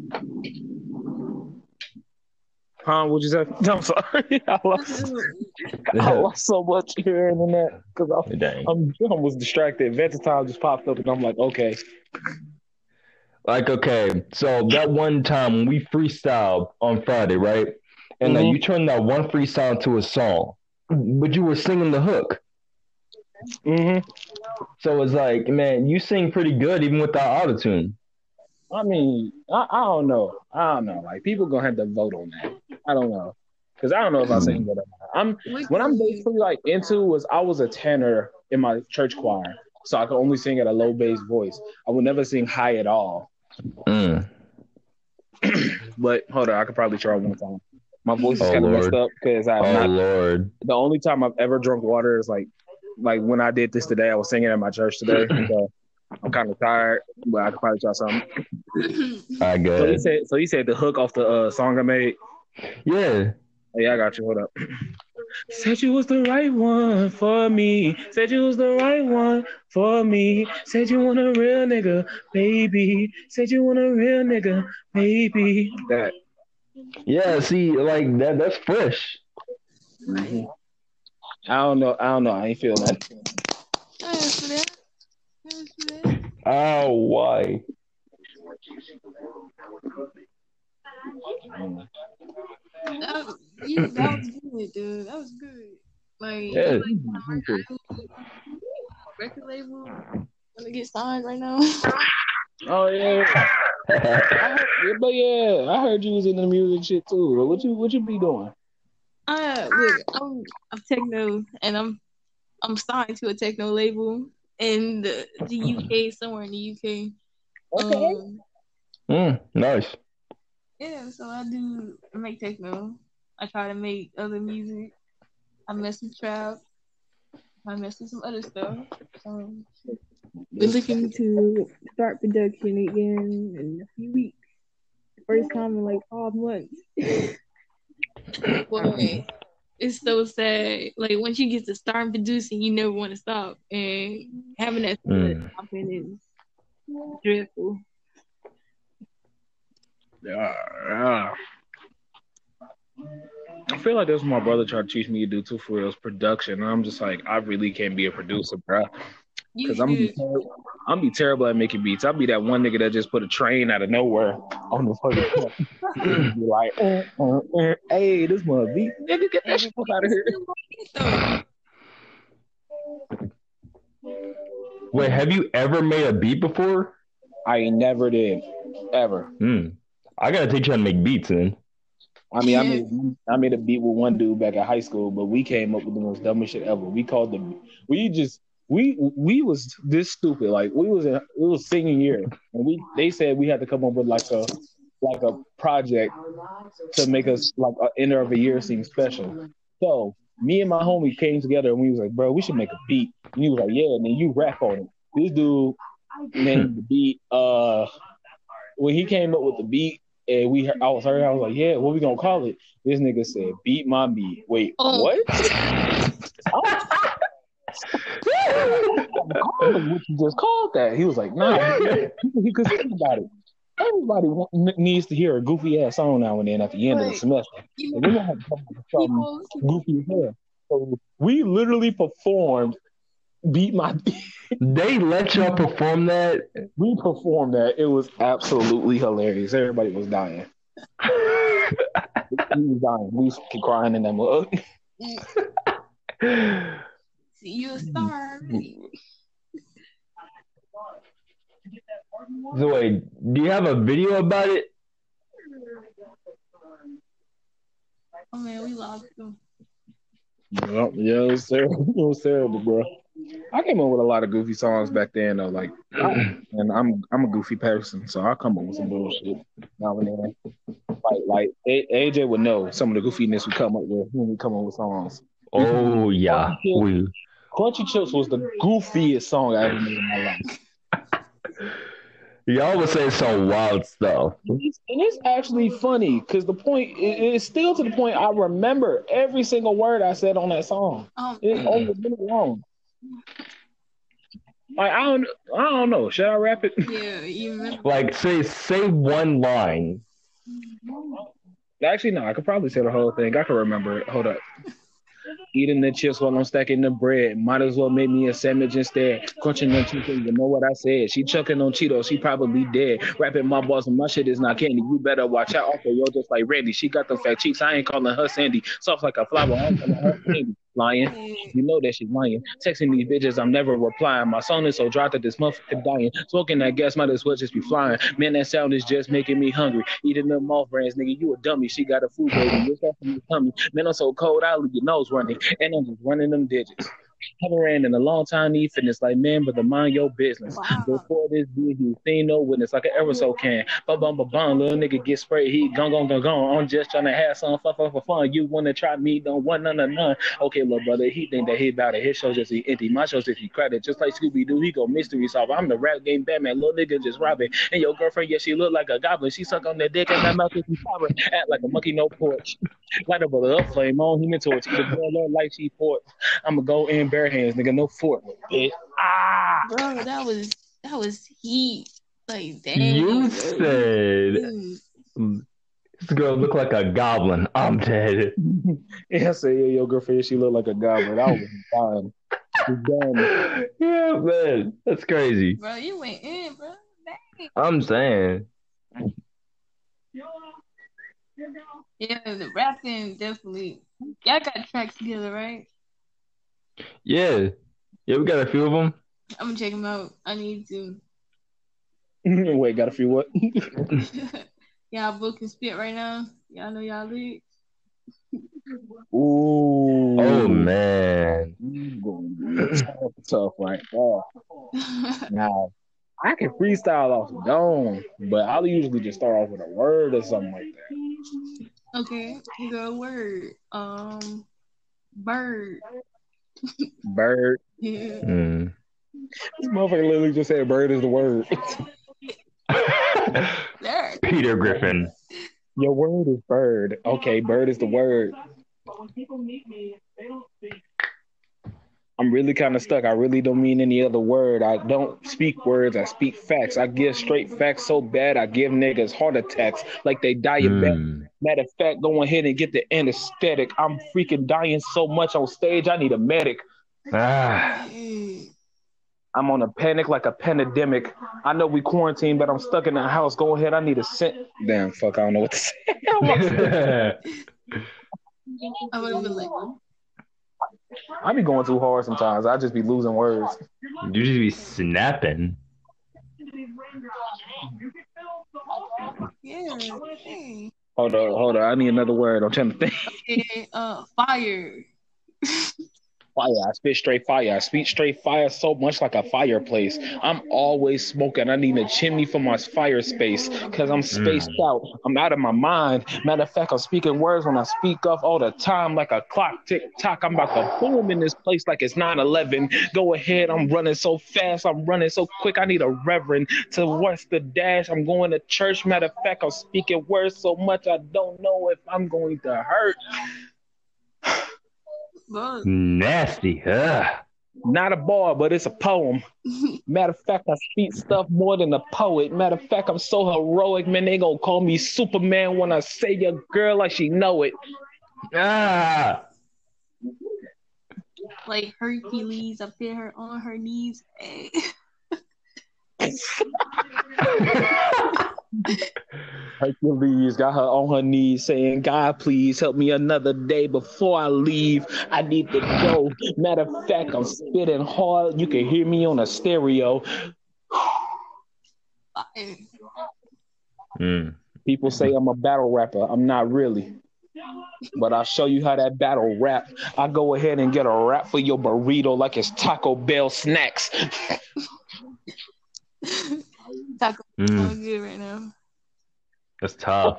Huh? What'd you say? I'm sorry. I lost so much hearing in that because I was distracted. Versatile just popped up, and I'm like, okay. Like, okay, so that one time when we freestyled on Friday, right? And you turned that one freestyle into a song, but you were singing the hook. So it's like, man, you sing pretty good even without autotune. I mean, I don't know. Like people gonna have to vote on that. I don't know, because I don't know if I sing good or not. When I'm basically like I was a tenor in my church choir, so I could only sing at a low bass voice. I would never sing high at all. But hold on, I could probably try one time. My voice is kind of messed up because the only time I've ever drunk water is like when I did this today. I was singing at my church today. So I'm kind of tired, but I could probably try something. I guess. So he said the hook off the song I made. Yeah. Yeah, I got you. Hold up. Said you was the right one for me. Said you was the right one for me. Said you want a real nigga, baby. Said you want a real nigga, baby. That. Yeah, see, like that's fresh. I don't know. I ain't feeling that. Oh, why? That was good, dude. That was good. Like, yeah. Record label gonna get signed right now. Oh yeah. I heard you was in the music shit too. What you be doing? Look, I'm techno, and I'm signed to a techno label in the UK, somewhere in the UK. Okay. Nice. Yeah, so I make techno. I try to make other music. I mess with trap. I mess with some other stuff. We're looking to start production again in a few weeks. First time in like 5 months. Boy, it's so sad. Like once you get to start producing, you never want to stop, and having that stopping is dreadful. Yeah. I feel like that's what my brother tried to teach me to do too for his production, and I'm just like, I really can't be a producer, bro. Because I'm be terrible at making beats. I'll be that one nigga that just put a train out of nowhere on the fucking be like, hey, this mother beat, nigga, get that shit out of here. Wait, have you ever made a beat before? I never did, ever. I gotta teach you how to make beats, then. I mean, I made a beat with one dude back at high school, but we came up with the most dumbest shit ever. We was this stupid. Like it was singing year, and they said we had to come up with like a project to make us like an end of a year seem special. So me and my homie came together and we was like, bro, we should make a beat. And he was like, yeah, and then you rap on it. This dude named the beat. When he came up with the beat, and I was like, yeah, what we gonna call it? This nigga said, "Beat my beat." Wait, what? What you just called that? He was like, nah. He could think about it. Everybody needs to hear a goofy ass song now and then at the end of the semester. And we don't have to come up with something goofy as hell. So we literally performed "Beat My Beat." They let y'all perform that? We performed that. It was absolutely hilarious. Everybody was dying. We was dying. We was crying in that mug. See you a star. So wait, do you have a video about it? Oh man, we lost them. Yeah, it was terrible. It was terrible, bro. I came up with a lot of goofy songs back then, though. Like, and I'm a goofy person, so I come up with some bullshit now and then. Like AJ would know some of the goofiness we come up with when we come up with songs. Oh yeah, Crunchy Chips was the goofiest song I ever made in my life. Y'all would say some wild stuff. And it's actually funny because the point it's still to the point I remember every single word I said on that song. It's only a minute long. Like I don't know. Should I rap it? Yeah, you remember. Like say one line. Actually, no. I could probably say the whole thing. I can remember it. Hold up. Eating the chips while I'm stacking the bread. Might as well make me a sandwich instead. Crunching on Cheetos, you know what I said. She chucking on Cheetos, she probably dead. Rapping my balls and my shit is not candy. You better watch out, also yo, just like Randy. She got the fat cheeks. I ain't calling her Sandy. Soft like a flower. I'm calling her Sandy. Lying. You know that she's lying. Texting these bitches, I'm never replying. My song is so dry that this motherfucker dying. Smoking that gas might as well just be flying. Man, that sound is just making me hungry. Eating them off brands, nigga, you a dummy. She got a food baby. It's off from your tummy. Man, I'm so cold, I'll leave your nose running. And I'm just running them digits. Haven't ran in a long time, need fitness like man, but mind your business. Wow. Before this beat, you seen no witness like an aerosol can. Bum, little nigga get sprayed, he gone. I'm just trying to have some for fun. You wanna try me? Don't want none. Okay, little brother, he think that he about it. His show just he empty. My show just he credit. Just like Scooby Doo, he go mystery solver. I'm the rap game Batman, little nigga just robbing. And your girlfriend, yeah, she look like a goblin. She suck on that dick and that mouth is power. Act like a monkey, no porch. Light up a flame on human torch. The girl like she port. I'ma go in bare hands, nigga. No fort, bitch. Bro, that was heat. Like, damn. You said this girl look like a goblin. I'm dead. Yeah, I said, yeah, your girlfriend, she look like a goblin. I was fine. Yeah, man. That's crazy. Bro, you went in, bro. Dang. I'm saying. Yeah, the rapping definitely. Y'all got tracks together, right? Yeah, we got a few of them. I'm gonna check them out. I need to. Wait, got a few what? Y'all book and spit right now. Y'all know y'all lead. Ooh. Oh man. Tough, right? Oh. Now, I can freestyle off the dome, but I'll usually just start off with a word or something like that. Okay, you go word. Bird. Bird. Yeah. This motherfucker literally just said bird is the word. Peter Griffin. Your word is bird. Okay, bird is the word. I'm really kind of stuck. I really don't mean any other word. I don't speak words. I speak facts. I give straight facts so bad I give niggas heart attacks like they diabetic. Matter of fact, go ahead and get the anesthetic. I'm freaking dying so much on stage. I need a medic. I'm on a panic like a pandemic. I know we quarantined, but I'm stuck in the house. Go ahead. I need a cent. Damn, fuck. I don't know what to say. I would have been like, I be going too hard sometimes. I just be losing words. You just be snapping. yeah. Hey. Hold on. I need another word. I'm trying to think. Okay, fire. fire. I spit straight fire. I speak straight fire so much like a fireplace. I'm always smoking. I need a chimney for my fire space because I'm spaced out. I'm out of my mind. Matter of fact, I'm speaking words when I speak off all the time like a clock tick tock. I'm about to boom in this place like it's 9/11. Go ahead. I'm running so fast. I'm running so quick. I need a reverend to watch the dash. I'm going to church. Matter of fact, I'm speaking words so much I don't know if I'm going to hurt. Nasty. Ugh. Not a bar, but it's a poem. Matter of fact, I speak stuff more than a poet. Matter of fact, I'm so heroic, man. They gonna call me Superman when I say your girl like she know it. Ah. Like Hercules, I put her on her knees. Hey. Hercules got her on her knees saying, God, please help me another day before I leave. I need to go. Matter of fact, I'm spitting hard. You can hear me on a stereo. People say I'm a battle rapper. I'm not really. But I'll show you how that battle rap. I go ahead and get a rap for your burrito like it's Taco Bell snacks. Taco Bell is good right now. That's tough.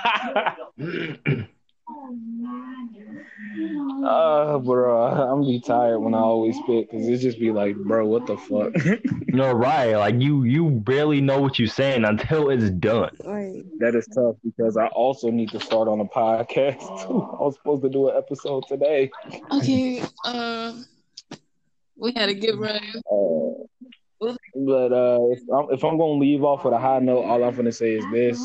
Bro, I'm be tired when I always spit because it just be like, bro, what the fuck? No, right. Like you barely know what you're saying until it's done. Right. That is tough because I also need to start on a podcast too. I was supposed to do an episode today. Okay. We had a good run. But if I'm gonna leave off with a high note, all I'm gonna say is this: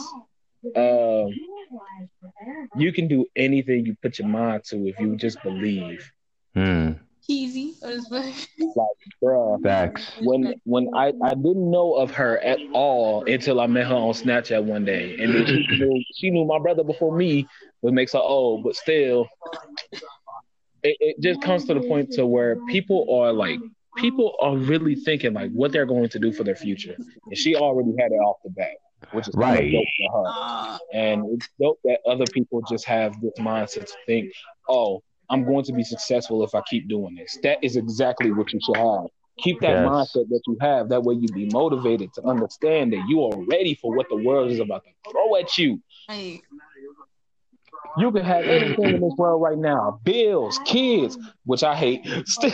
you can do anything you put your mind to if you just believe. Easy. Like, bruh, facts. When I didn't know of her at all until I met her on Snapchat one day, and then she knew my brother before me, which makes her old, but still, it just comes to the point to where people are really thinking like what they're going to do for their future, and she already had it off the bat, which is kind of dope for her. And it's dope that other people just have this mindset to think, oh, I'm going to be successful if I keep doing this. That is exactly what you should have. Keep that mindset that you have. That way you be motivated to understand that you are ready for what the world is about to throw at you. Hey. You can have anything in this world right now. Bills, kids, which I hate.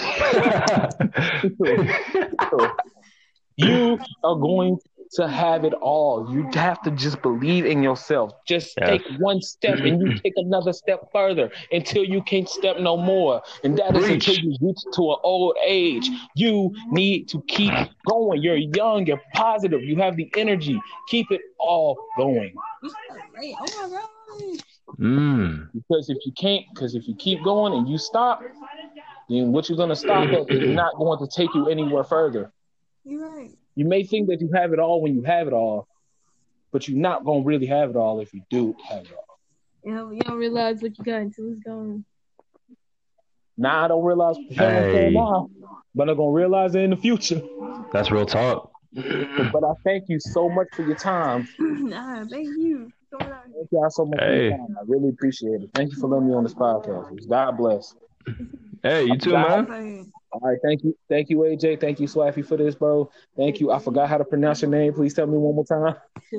You are going to have it all. You have to just believe in yourself. Just take one step and you take another step further until you can't step no more. And that is until you reach to an old age. You need to keep going. You're young, you're positive, you have the energy. Keep it all going. Oh my God. Because if you keep going and you stop, then what you're gonna stop at is not going to take you anywhere further. You're right. You may think that you have it all when you have it all, but you're not gonna really have it all if you do have it all. You don't realize what you got until it's gone. Now I don't realize what I'm saying now, but I'm gonna realize it in the future. That's real talk. But I thank you so much for your time. Thank you. Thank y'all so much for your time. I really appreciate it. Thank you for letting me on this podcast. God bless. Hey, you too, man. All right, thank you, AJ. Thank you, Swaffy, for this, bro. Thank you. I forgot how to pronounce your name. Please tell me one more time.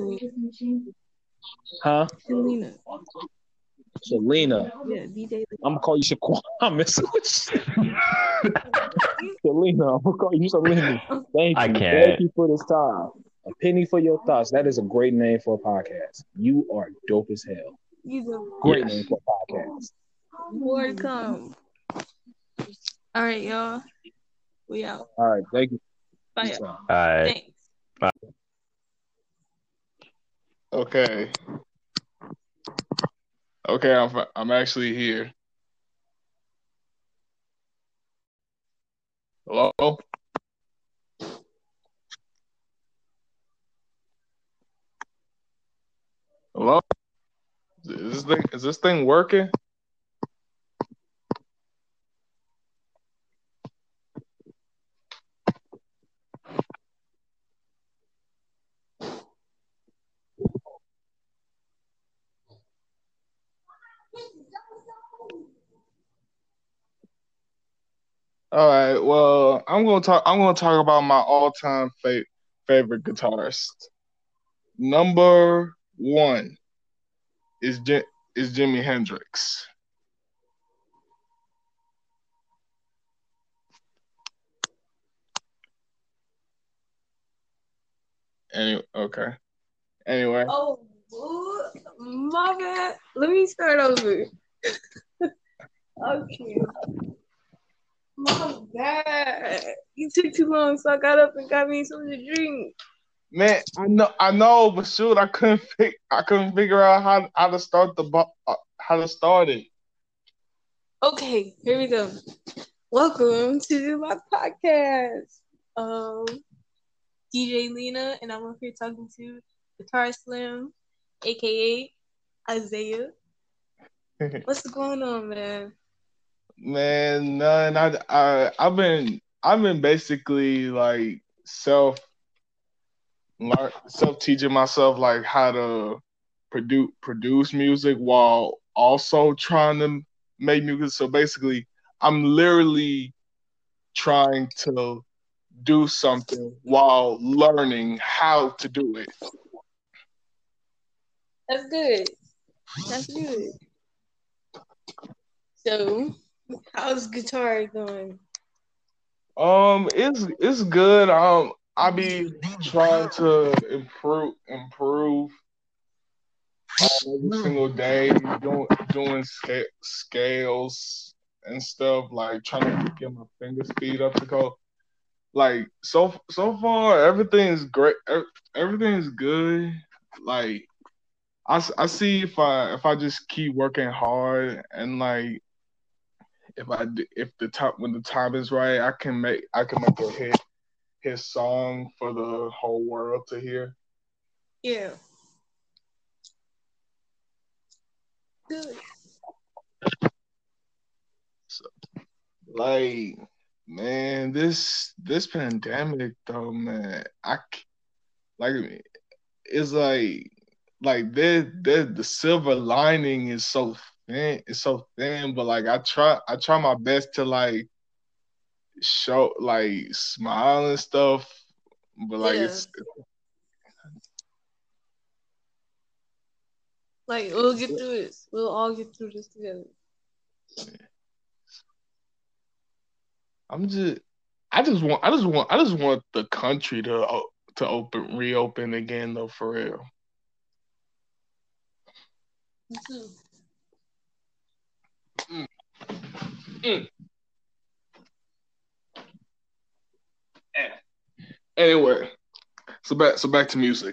Huh? Selena. Yeah, DJ. I'm gonna call you Shaquan. Selena, I'm gonna call you Selena. Thank you. Thank you for this time. A penny for your thoughts. That is a great name for a podcast. You are dope as hell. Great name for a podcast. More to come. All right, y'all. We out. All right, thank you. Bye. All right. Thanks. Bye. Okay. Okay, I'm actually here. Hello? Hello? Is this thing working? All right. Well, I'm gonna talk. I'm gonna talk about my all-time favorite guitarist. Number one is is Jimi Hendrix. Okay. Anyway, Oh, my bad. Let me start over. Okay. My bad. You took too long, so I got up and got me something to drink. man, I know, but shoot, I couldn't figure out how to start how to start it. Okay, here we go. Welcome to my podcast. Um, DJ Lena, and I'm up here talking to Guitar Slim, aka Isaiah. What's going on, man? Man, none. I've been basically like self teaching myself like how to produce music while also trying to make music. So basically, I'm literally trying to do something while learning how to do it. That's good. That's good. So, how's guitar going? It's good. I be trying to improve every single day, doing scales and stuff, like trying to get my finger speed up to go. Like so far, everything's great. Everything's good. Like I see if I just keep working hard and like if the top when the time is right, I can make a his song for the whole world to hear. Yeah. Good. So, like, man, this pandemic though, man, like it's like the silver lining is so thin, it's so thin, but like I try my best to like show like smile and stuff, but like Yeah. Like, we'll get through this. We'll all get through this together. I'm just I just want the country to reopen again though for real. Me too. Mm, mm. Anyway, so back to music.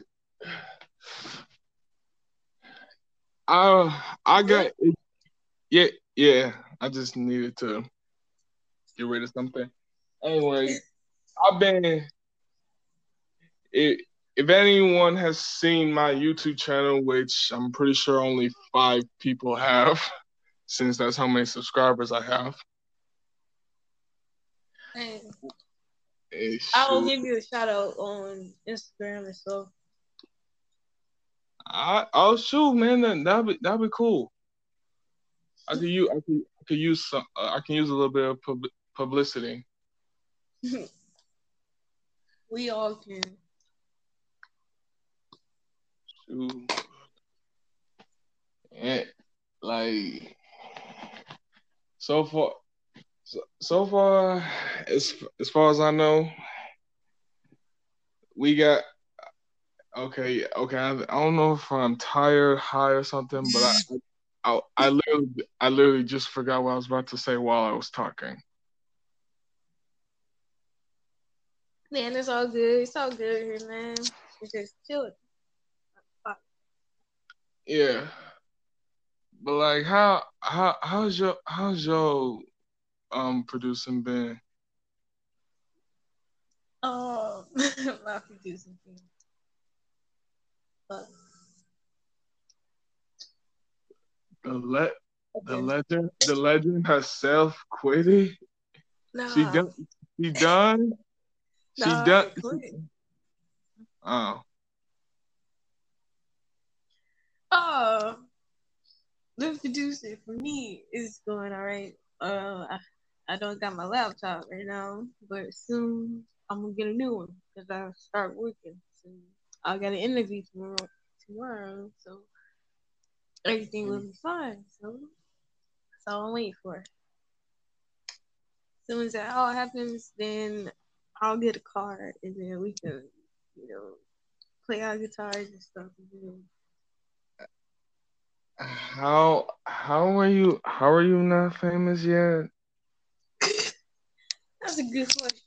I got yeah yeah. I just needed to get rid of something. Anyway, I've been it, if anyone has seen my YouTube channel, which I'm pretty sure only 5 people have, since that's how many subscribers I have. And I'll Shoot, give you a shout out on Instagram and stuff. I'll shoot, man. That'd be cool. I could use some. I can use a little bit of publicity. We all can. Shoot. And like so far, so far, as far as I know, we got okay. I don't know if I'm tired, high, or something, but I literally just forgot what I was about to say while I was talking. Man, it's all good. It's all good here, man. It's just chilling. Yeah, but like, how's your producing been? My producing thing. But The okay. the legend herself, Quitty. She Nah, done. She done. She nah, done. I quit. Oh, Oh, the producer for me is going all right. I don't got my laptop right now, but soon I'm gonna get a new one because I start working soon. I got an interview tomorrow, so everything will be fine. So that's all I'm waiting for. As soon as that all happens, then I'll get a car and then we can, you know, play our guitars and stuff. How are you not famous yet? That's a good question.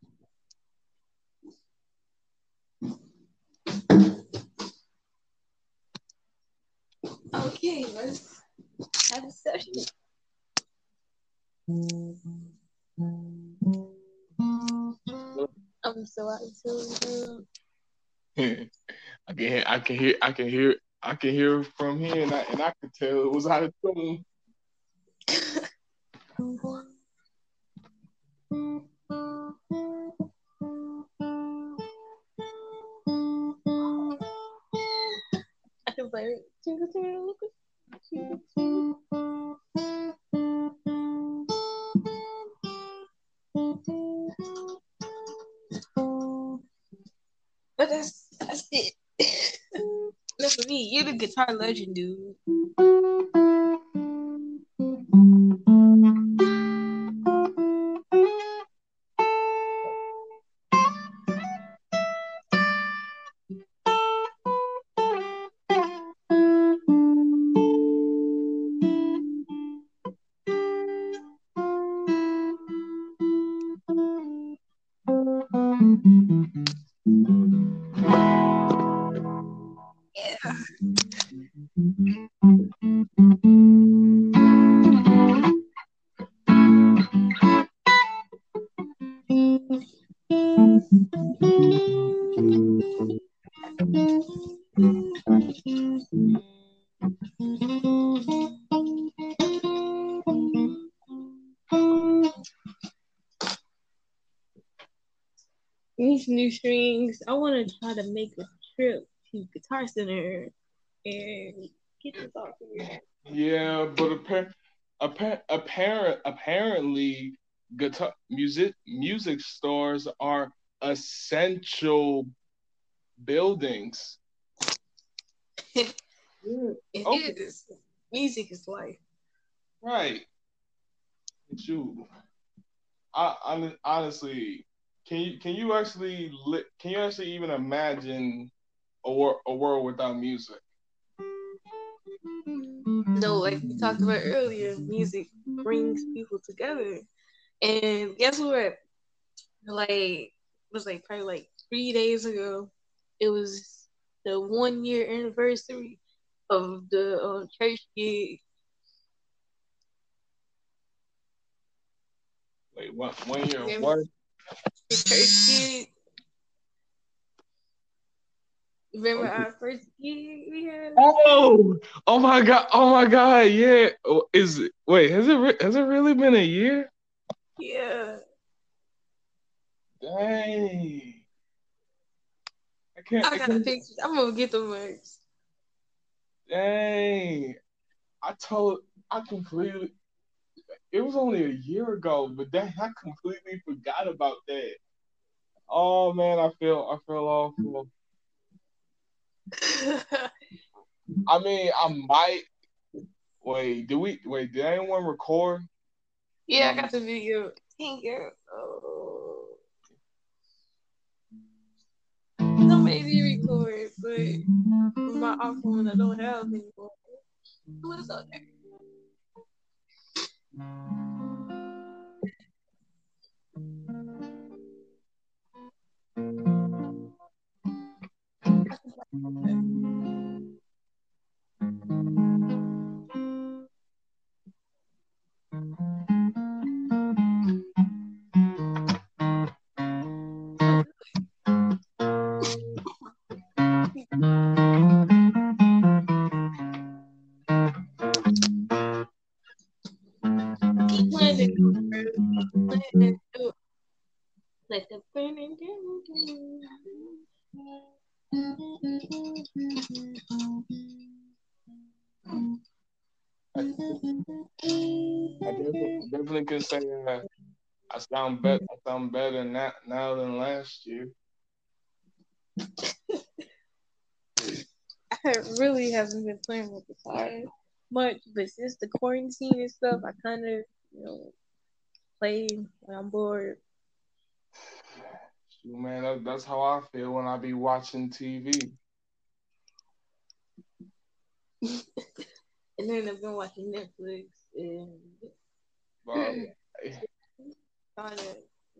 Okay, let's have a session. I'm so out of tune. I can hear from here, and I could tell it was out of tune. I can play jingle jingle jingle jingle. But that's it. That's for me. You're the guitar legend, dude. Yeah. These new strings. I want to try to make a trip to Guitar Center and get this off here. Yeah, but apparently, music stores are essential buildings. It Yeah. is. Music is life. Right. Shoot. Honestly, can you actually even imagine a world without music? No, like we talked about earlier, music brings people together. And guess what? Like it was like probably like 3 days ago. It was the 1 year anniversary of the church gig. Wait, one year of Remember what? the church gig? Remember Okay. our first gig we had? Oh my God! Oh my God! Yeah. Has it really been a year? Yeah. Dang. I can't. I I got can't. pictures. I'm gonna get the words. Dang. I told. I completely. It was only a year ago, but dang, I completely forgot about that. Oh man, I feel awful. I mean, I might wait. Did anyone record? Yeah, I got the video. Dang it. Oh. Somebody did record, but my iPhone I don't have anymore. Who is on there? Keep playing it, bro. Keep playing it. Let the burning down. I definitely can say I sound better. I sound better now than last year. I really haven't been playing with guitar much, but since the quarantine and stuff, I kind of, play when I'm bored. Shoot, man, that's how I feel when I be watching TV. And then I've been watching Netflix and But, kind of,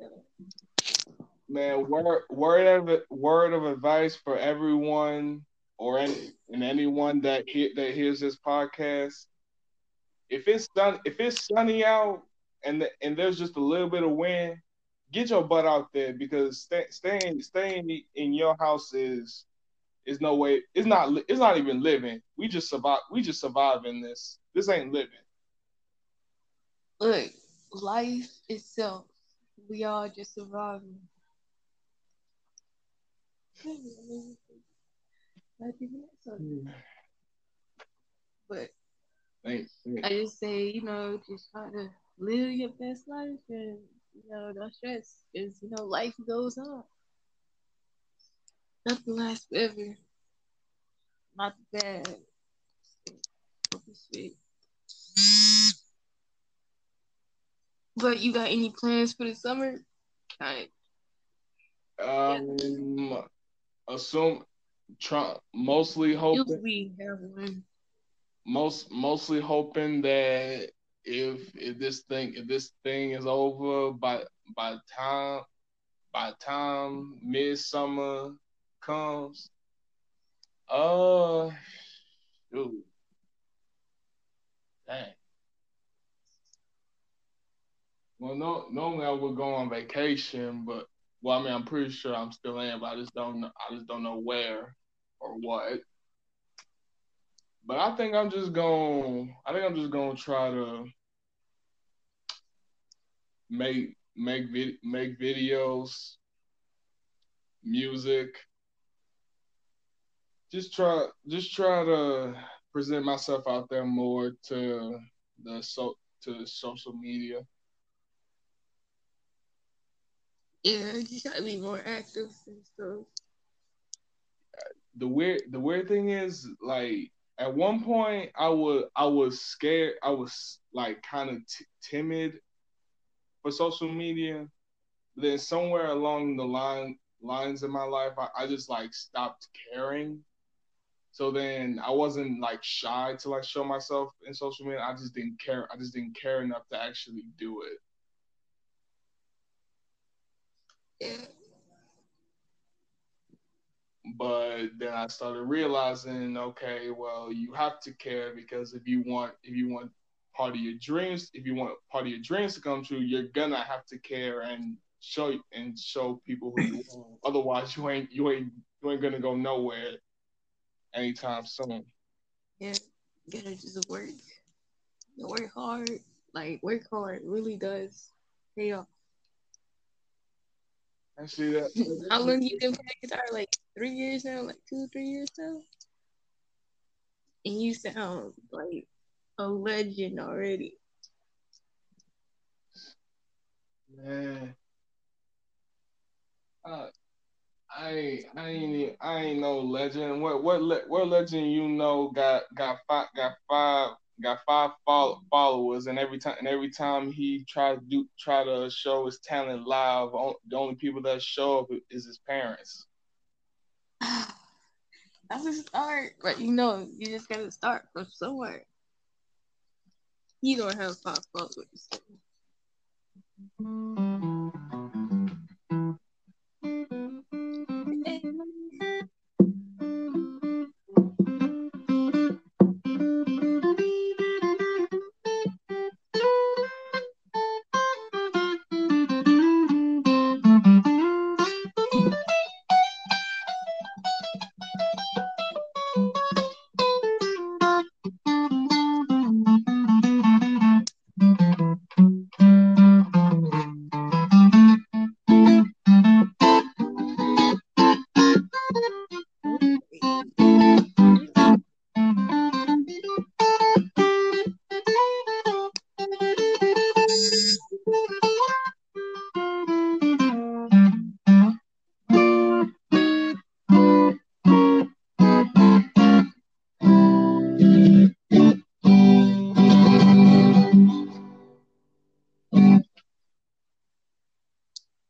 man, word of advice for everyone and anyone that hears this podcast. If it's sunny out and there's just a little bit of wind, get your butt out there because staying in your house is no way. It's not even living. We just survive in this. This ain't living. look, life itself, we all just surviving. But I just say, just try to live your best life and, don't stress because, life goes on. Nothing lasts forever. Not the bad. But you got any plans for the summer? Kind Assume mostly hoping. we have one. Mostly hoping that if this thing is over by time midsummer comes, dude, dang. Well, no, normally I would go on vacation, but well, I mean, I'm pretty sure I'm still in, but I just don't know where or what. But I think I'm just gonna try to make videos, music. Just try to present myself out there more to the social media. Yeah, you gotta be more active and stuff. The weird thing is, like, at one point I was scared. I was like kind of timid for social media. But then somewhere along the lines in my life, I just like stopped caring. So then I wasn't like shy to like show myself in social media. I just didn't care. I just didn't care enough to actually do it. Yeah. But then I started realizing, okay, well, you have to care because if you want part of your dreams, if you want part of your dreams to come true, you're gonna have to care and show people who you are. Otherwise, you ain't gonna go nowhere anytime soon. Yeah, you gotta just work. Work hard. Like work hard really does pay off. Actually, that. How long you been playing guitar? Like 3 years now? Like 2 or 3 years now? And you sound like a legend already. Man, I ain't no legend. What legend got five followers, and every time he try to show his talent live, the only people that show up is his parents. That's a start, but you just gotta start from somewhere. You don't have 5 followers.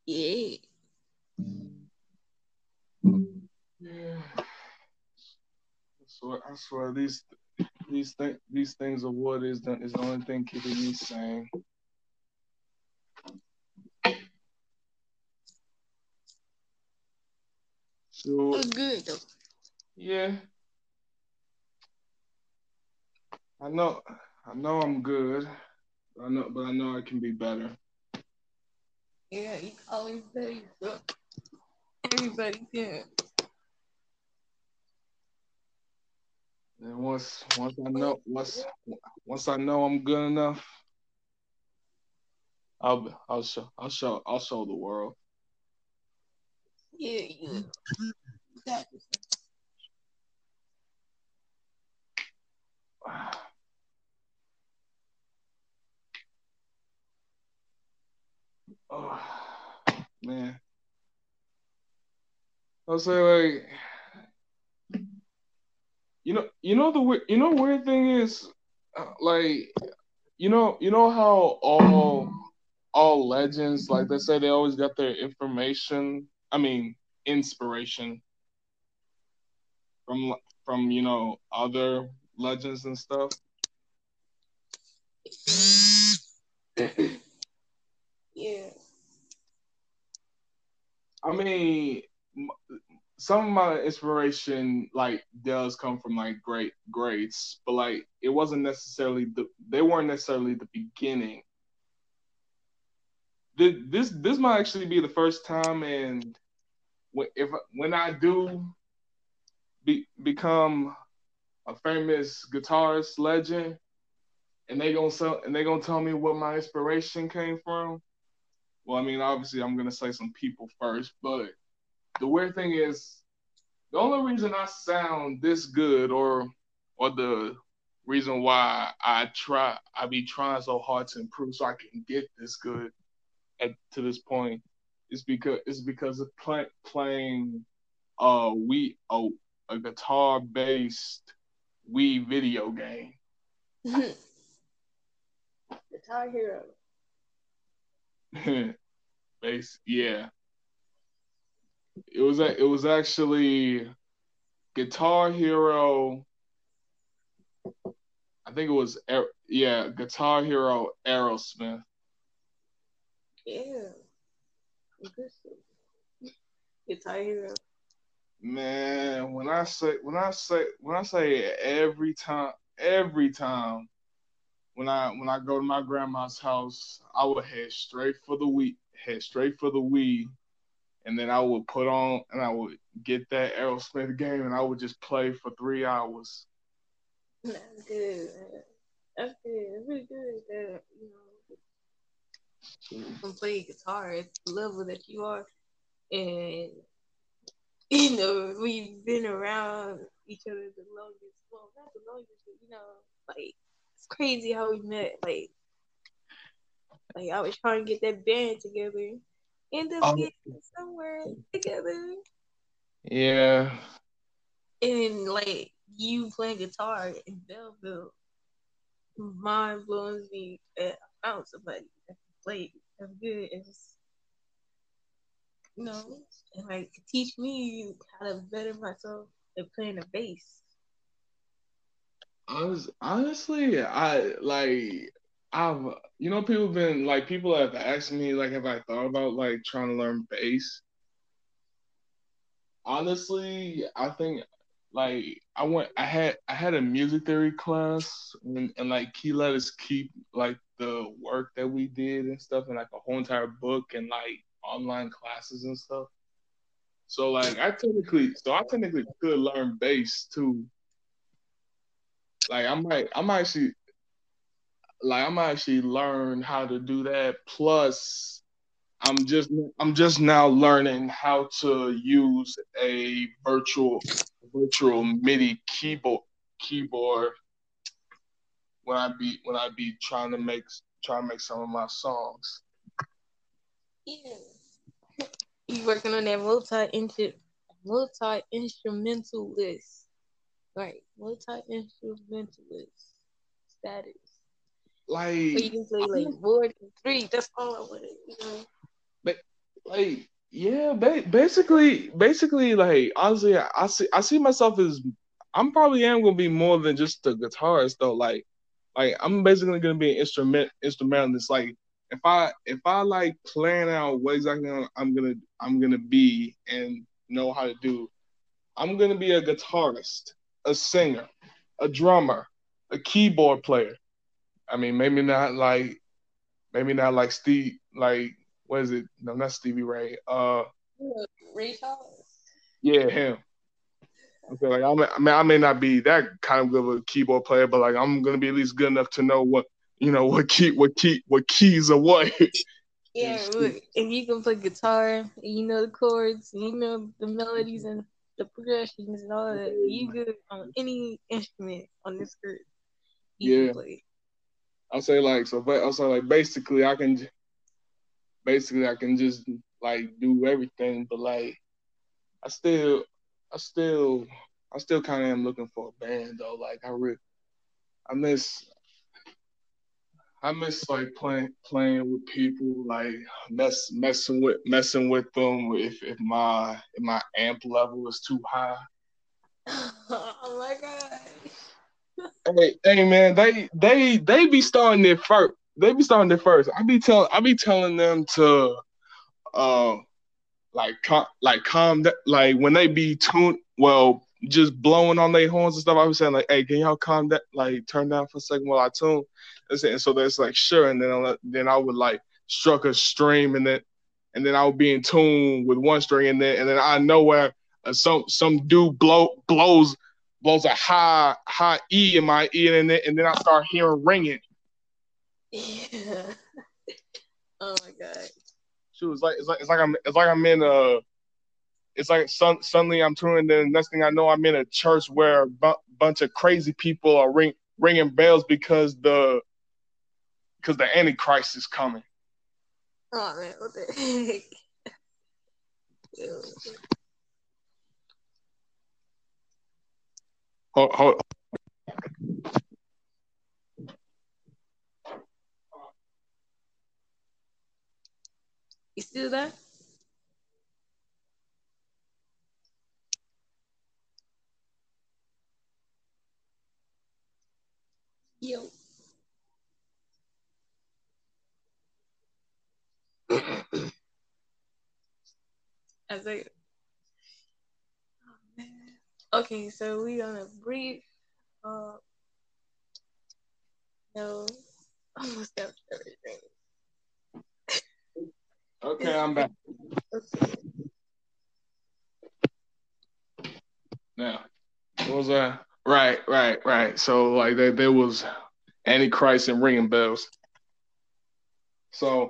Yeah. Yeah. I swear these things of what is the only thing keeping me sane. So It's good though. yeah, I know I'm good. But I know I can be better. Yeah, you always better. So everybody can. And once I know I'm good enough, I'll show the world. Yeah, yeah. Got this. Oh, man, I'll say like weird thing is like you know how all legends like they say they always got their information. I mean inspiration from other legends and stuff. Yeah. I mean, some of my inspiration like does come from like great greats, but like it wasn't necessarily they weren't necessarily the beginning. This might actually be the first time, and when I do become a famous guitarist legend, and they gonna tell me what my inspiration came from. Well, I mean, obviously, I'm gonna say some people first, but the weird thing is, the only reason I sound this good, or the reason why I be trying so hard to improve so I can get this good to this point, is because of playing we a guitar based Wii video game. Guitar Hero. Yeah, it was actually Guitar Hero. I think it was Guitar Hero Aerosmith. Yeah. Good stuff. Guitar Hero. Man, when I say every time when I go to my grandma's house, I would head straight for the Wii, and then I would put on and I would get that Aerosmith game, and I would just play for 3 hours. That's good. Man. That's good. It's really good that you can play guitar at the level that you are, and we've been around each other the longest. Well, not the longest, but like it's crazy how we met. Like I was trying to get that band together, end up Oh getting somewhere together, yeah, and like you playing guitar in Belleville, mind blows me that I found somebody that can play as good as and like teach me how to better myself at playing the bass. honestly, I've people have asked me like have I thought about like trying to learn bass. Honestly, I think like I had a music theory class, and like he let us keep like the work that we did and stuff, and like a whole entire book and like online classes and stuff. So like I technically could learn bass too. Like I might actually learn how to do that. Plus, I'm just now learning how to use a virtual MIDI keyboard when I be trying to make some of my songs. Yeah. You working on that multi instrumentalist, right? Multi instrumentalist status. Or you Like can play like more than three. That's all I want. but like yeah, basically, like honestly, I see myself as I'm probably am gonna be more than just a guitarist though. Like I'm basically gonna be an instrumentalist. Like if I like plan out what exactly I'm gonna be and know how to do, I'm gonna be a guitarist, a singer, a drummer, a keyboard player. I mean, maybe not like Steve, like what is it? No, not Stevie Ray. Ray Charles. Yeah, him. Okay, like I may not be that kind of good of a keyboard player, but like I'm gonna be at least good enough to know what keys are what. Yeah, look, if you can play guitar and you know the chords, and you know the melodies and the progressions and all that, you good on any instrument on this earth. You Yeah, can play. I'll say like so, but also like basically I can just like do everything, but like I still I still I still kind of am looking for a band though. Like I miss I miss like playing with people, like messing with them if my amp level is too high. Oh my god. Hey man, they be starting it first. They be starting it first. I be telling them to uh like calm down, like when they be tuned, well, just blowing on their horns and stuff. I was saying like, hey, can y'all calm that, like turn down for a second while I tune? And so that's like sure, and then I would like struck a stream, and then I would be in tune with one string, and then I know where some dude blows a high E in my ear, and then I start hearing ringing. Yeah. Oh my god. She was like, it's like I'm in a it's like suddenly I'm touring, and then the next thing I know, I'm in a church where a bunch of crazy people are ringing bells because the Antichrist is coming. Oh man, what the heck? Ew. Hold. You still there? Yo. I think. Oh, man. Okay, so we on a brief. Uh, no, almost got everything. Okay, I'm back Okay. now. What was that? Right. So like there was Antichrist and ringing bells. So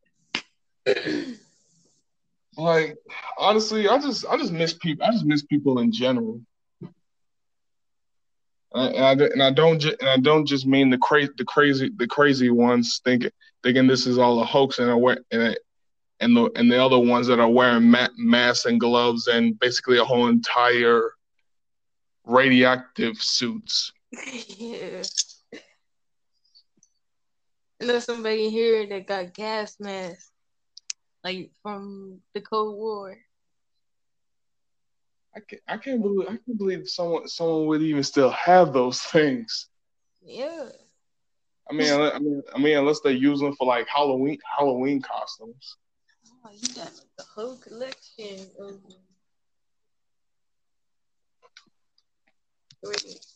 like honestly, I just miss people. I just miss people in general. And I don't just mean the crazy ones thinking this is all a hoax, and the other ones that are wearing masks and gloves and basically a whole entire radioactive suits. Yeah. I know somebody here that got gas masks, like from the Cold War. I can't believe someone would even still have those things. Yeah. I mean, unless they use them for like Halloween costumes. Oh, you got like the whole collection of. Wait.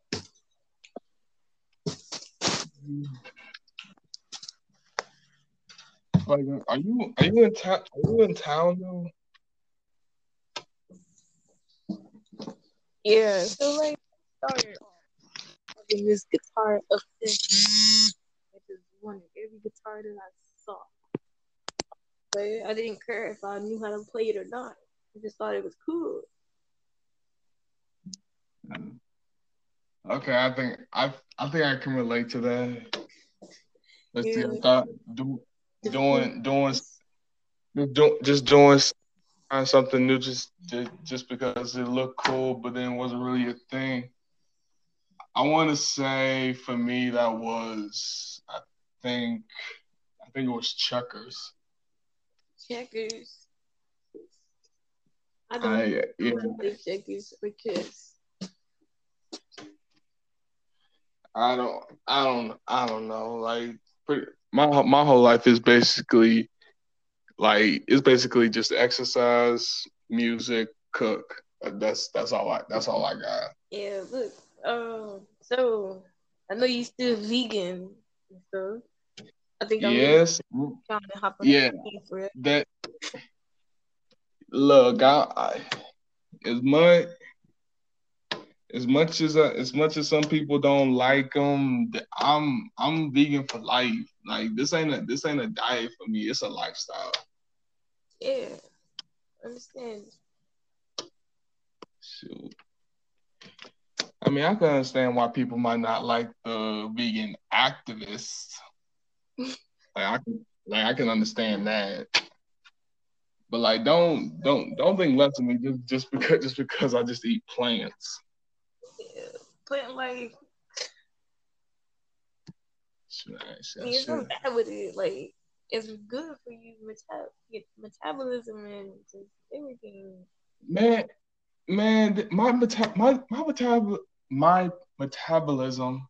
Like, are you in town? Are you in town though? Yeah. So like, started off having this guitar obsession. I just wanted every guitar that I saw, but I didn't care if I knew how to play it or not. I just thought it was cool. Okay, I think I can relate to that. Let's see. I Yeah. thought doing something new just because it looked cool, but then it wasn't really a thing. I want to say for me that was think I think it was checkers. Checkers. I don't I yeah. play checkers or chess. I don't know. Like my whole life is basically it's basically just exercise, music, cook. That's all I got. Yeah, look. So I know you still vegan and stuff. I think I'm really Yes. trying to hop on Yeah. that for it. That look, I as much as much as some people don't like them, I'm vegan for life. Like this ain't a diet for me. It's a lifestyle. Yeah, understand. Shoot. I mean, I can understand why people might not like the vegan activists. I can understand that. But like don't think less of me just because I just eat plants. Yeah, but like, I there's should. nothing bad with it. Like, it's good for you, metabolism and just everything. Man, my metabolism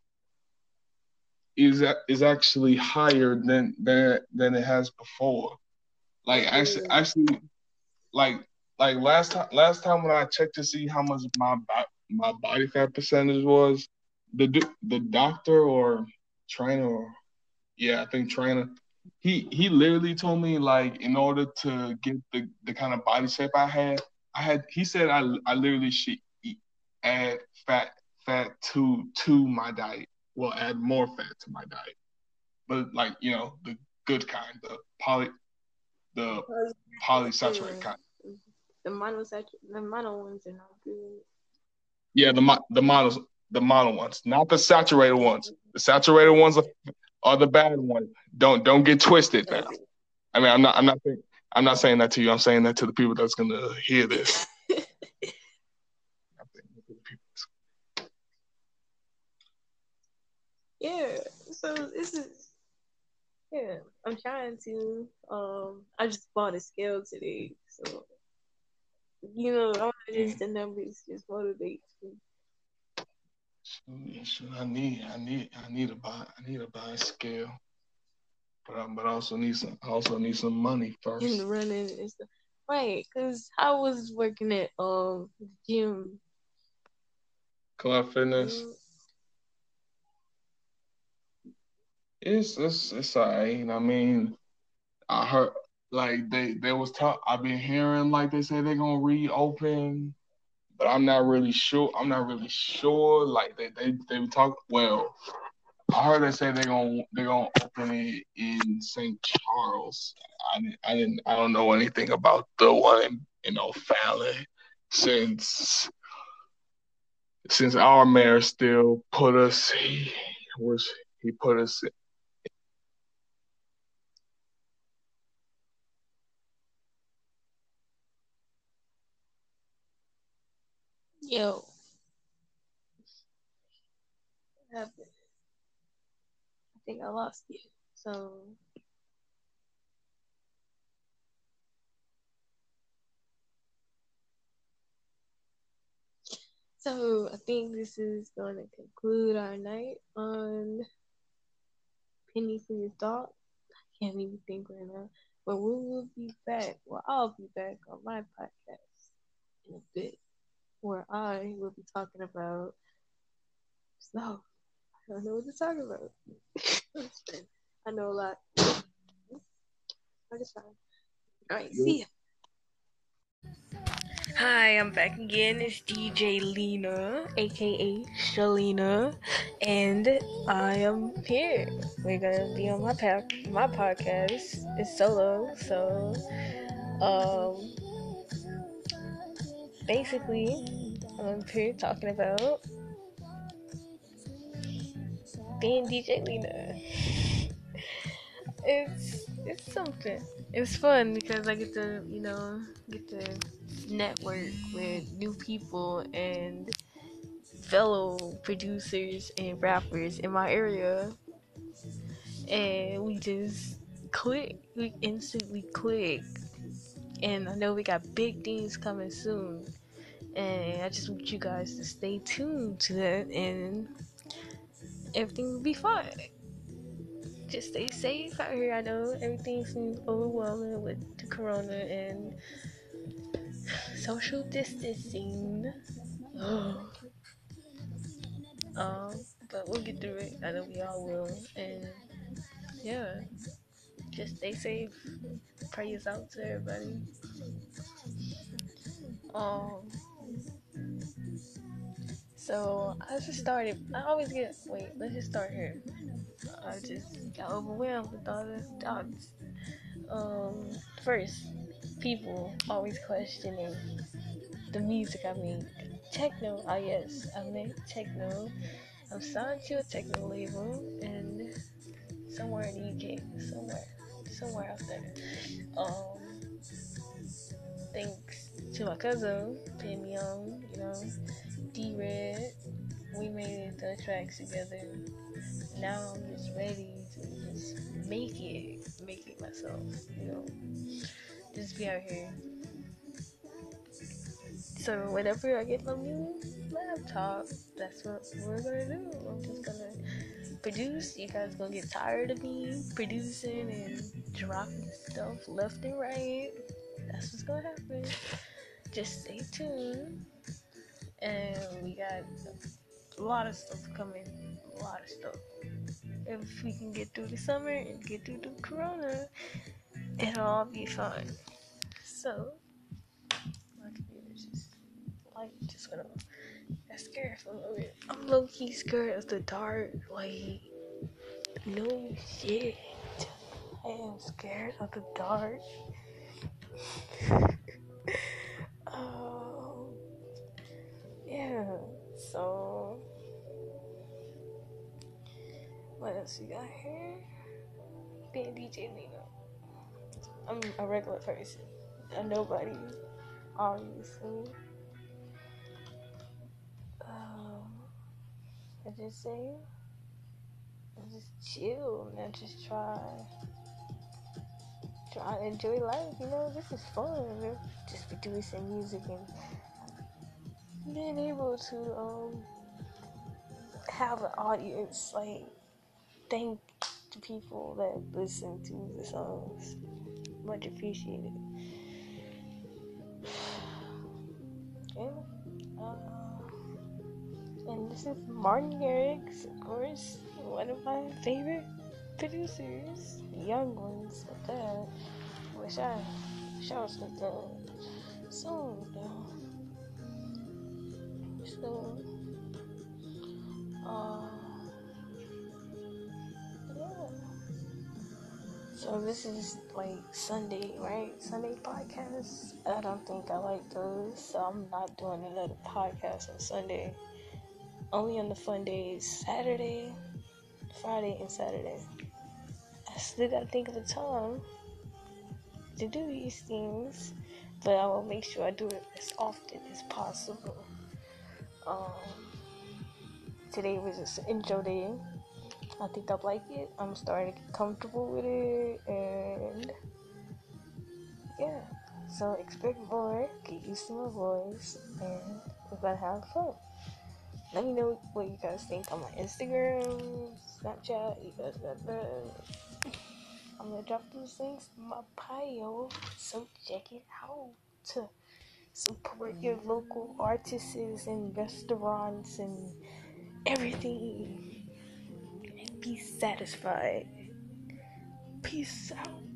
is actually higher than it has before. Like actually like last time when I checked to see how much my body fat percentage was, the doctor or trainer or yeah, I think trainer, he literally told me like in order to get the kind of body shape I had he said I literally should add fat to my diet. Well, add more fat to my diet, but like the good kind, the polysaturated kind. The mono ones are not good. Yeah, the mono ones, not the saturated ones. The saturated ones are the bad ones. Don't get twisted now. I mean, I'm not saying that to you. I'm saying that to the people that's gonna hear this. Yeah, so this is yeah. I'm trying to. I just bought a scale today, so all just the numbers just motivates me. I need to buy a scale, but I also need some money first. In the running and stuff, right? Because I was working at the gym. Club Fitness. It's alright. I mean, I heard like they was talk. I've been hearing like they say they're gonna reopen, but I'm not really sure. Like they talk. Well, I heard they say they're gonna open it in St. Charles. I don't know anything about the one in O'Fallon since our mayor still put us. He put us. Yo, what happened? I think I lost you. So I think this is going to conclude our night on Penny for Your Thought. I can't even think right now. But we will be back. Well, I'll be back on my podcast in a bit, where I will be talking about stuff. I don't know what to talk about. I know a lot. I just fine. All right, see ya. Hi, I'm back again. It's DJ Lena, aka Shalina, and I am here. We're gonna be on my podcast. It's solo, so basically, I'm here talking about being DJ Lena. It's something. It's fun because I get to network with new people and fellow producers and rappers in my area, and we just click. We instantly click, And I know we got big things coming soon. And I just want you guys to stay tuned to that, and everything will be fine. Just stay safe out here. I know everything seems overwhelming with the corona and social distancing. But we'll get through it. I know we all will. And yeah, just stay safe. Prayers out to everybody. So I just started. I always get. Wait, let's just start here. I just got overwhelmed with all the thoughts. First, people always questioning the music I make. Techno, yes, I make techno. I'm signed to a techno label, and somewhere in the UK, somewhere out there. Thanks to my cousin, Pam Young, D-Red, we made the tracks together. Now I'm just ready to just make it myself, just be out here. So whenever I get my new laptop, that's what we're gonna do. I'm just gonna produce. You guys gonna get tired of me producing and dropping stuff left and right. That's what's gonna happen. Just stay tuned. And we got a lot of stuff coming. A lot of stuff. If we can get through the summer and get through the corona, it'll all be fine. So, my computer's just went off. I'm scared for a little bit. I'm low-key scared of the dark. Like, no shit. I am scared of the dark. Yeah. So, what else we got here? Being DJ Nino. I'm a regular person. A nobody, obviously. I just say, I just chill and I just try to enjoy life. This is fun. Just producing music and being able to have an audience. Like, thank the people that listen to the songs. Much appreciated. Yeah. And this is Martin Garrix, of course, one of my favorite producers, young ones at that. Wish I was with the song though. So, yeah. So this is like Sunday, right? Sunday podcast. I don't think I like those, so I'm not doing another podcast on Sunday. Only on the fun days, Saturday, Friday, and Saturday. I still gotta think of a time to do these things, but I will make sure I do it as often as possible. Today was just an intro day. I think I like it. I'm starting to get comfortable with it, and yeah. So expect more, get used to my voice, and we're gonna have fun. Let me know what you guys think on my Instagram, Snapchat. You guys got that. I'm gonna drop those things in my bio, so check it out. To support your local artists and restaurants and everything, and be satisfied. Peace out.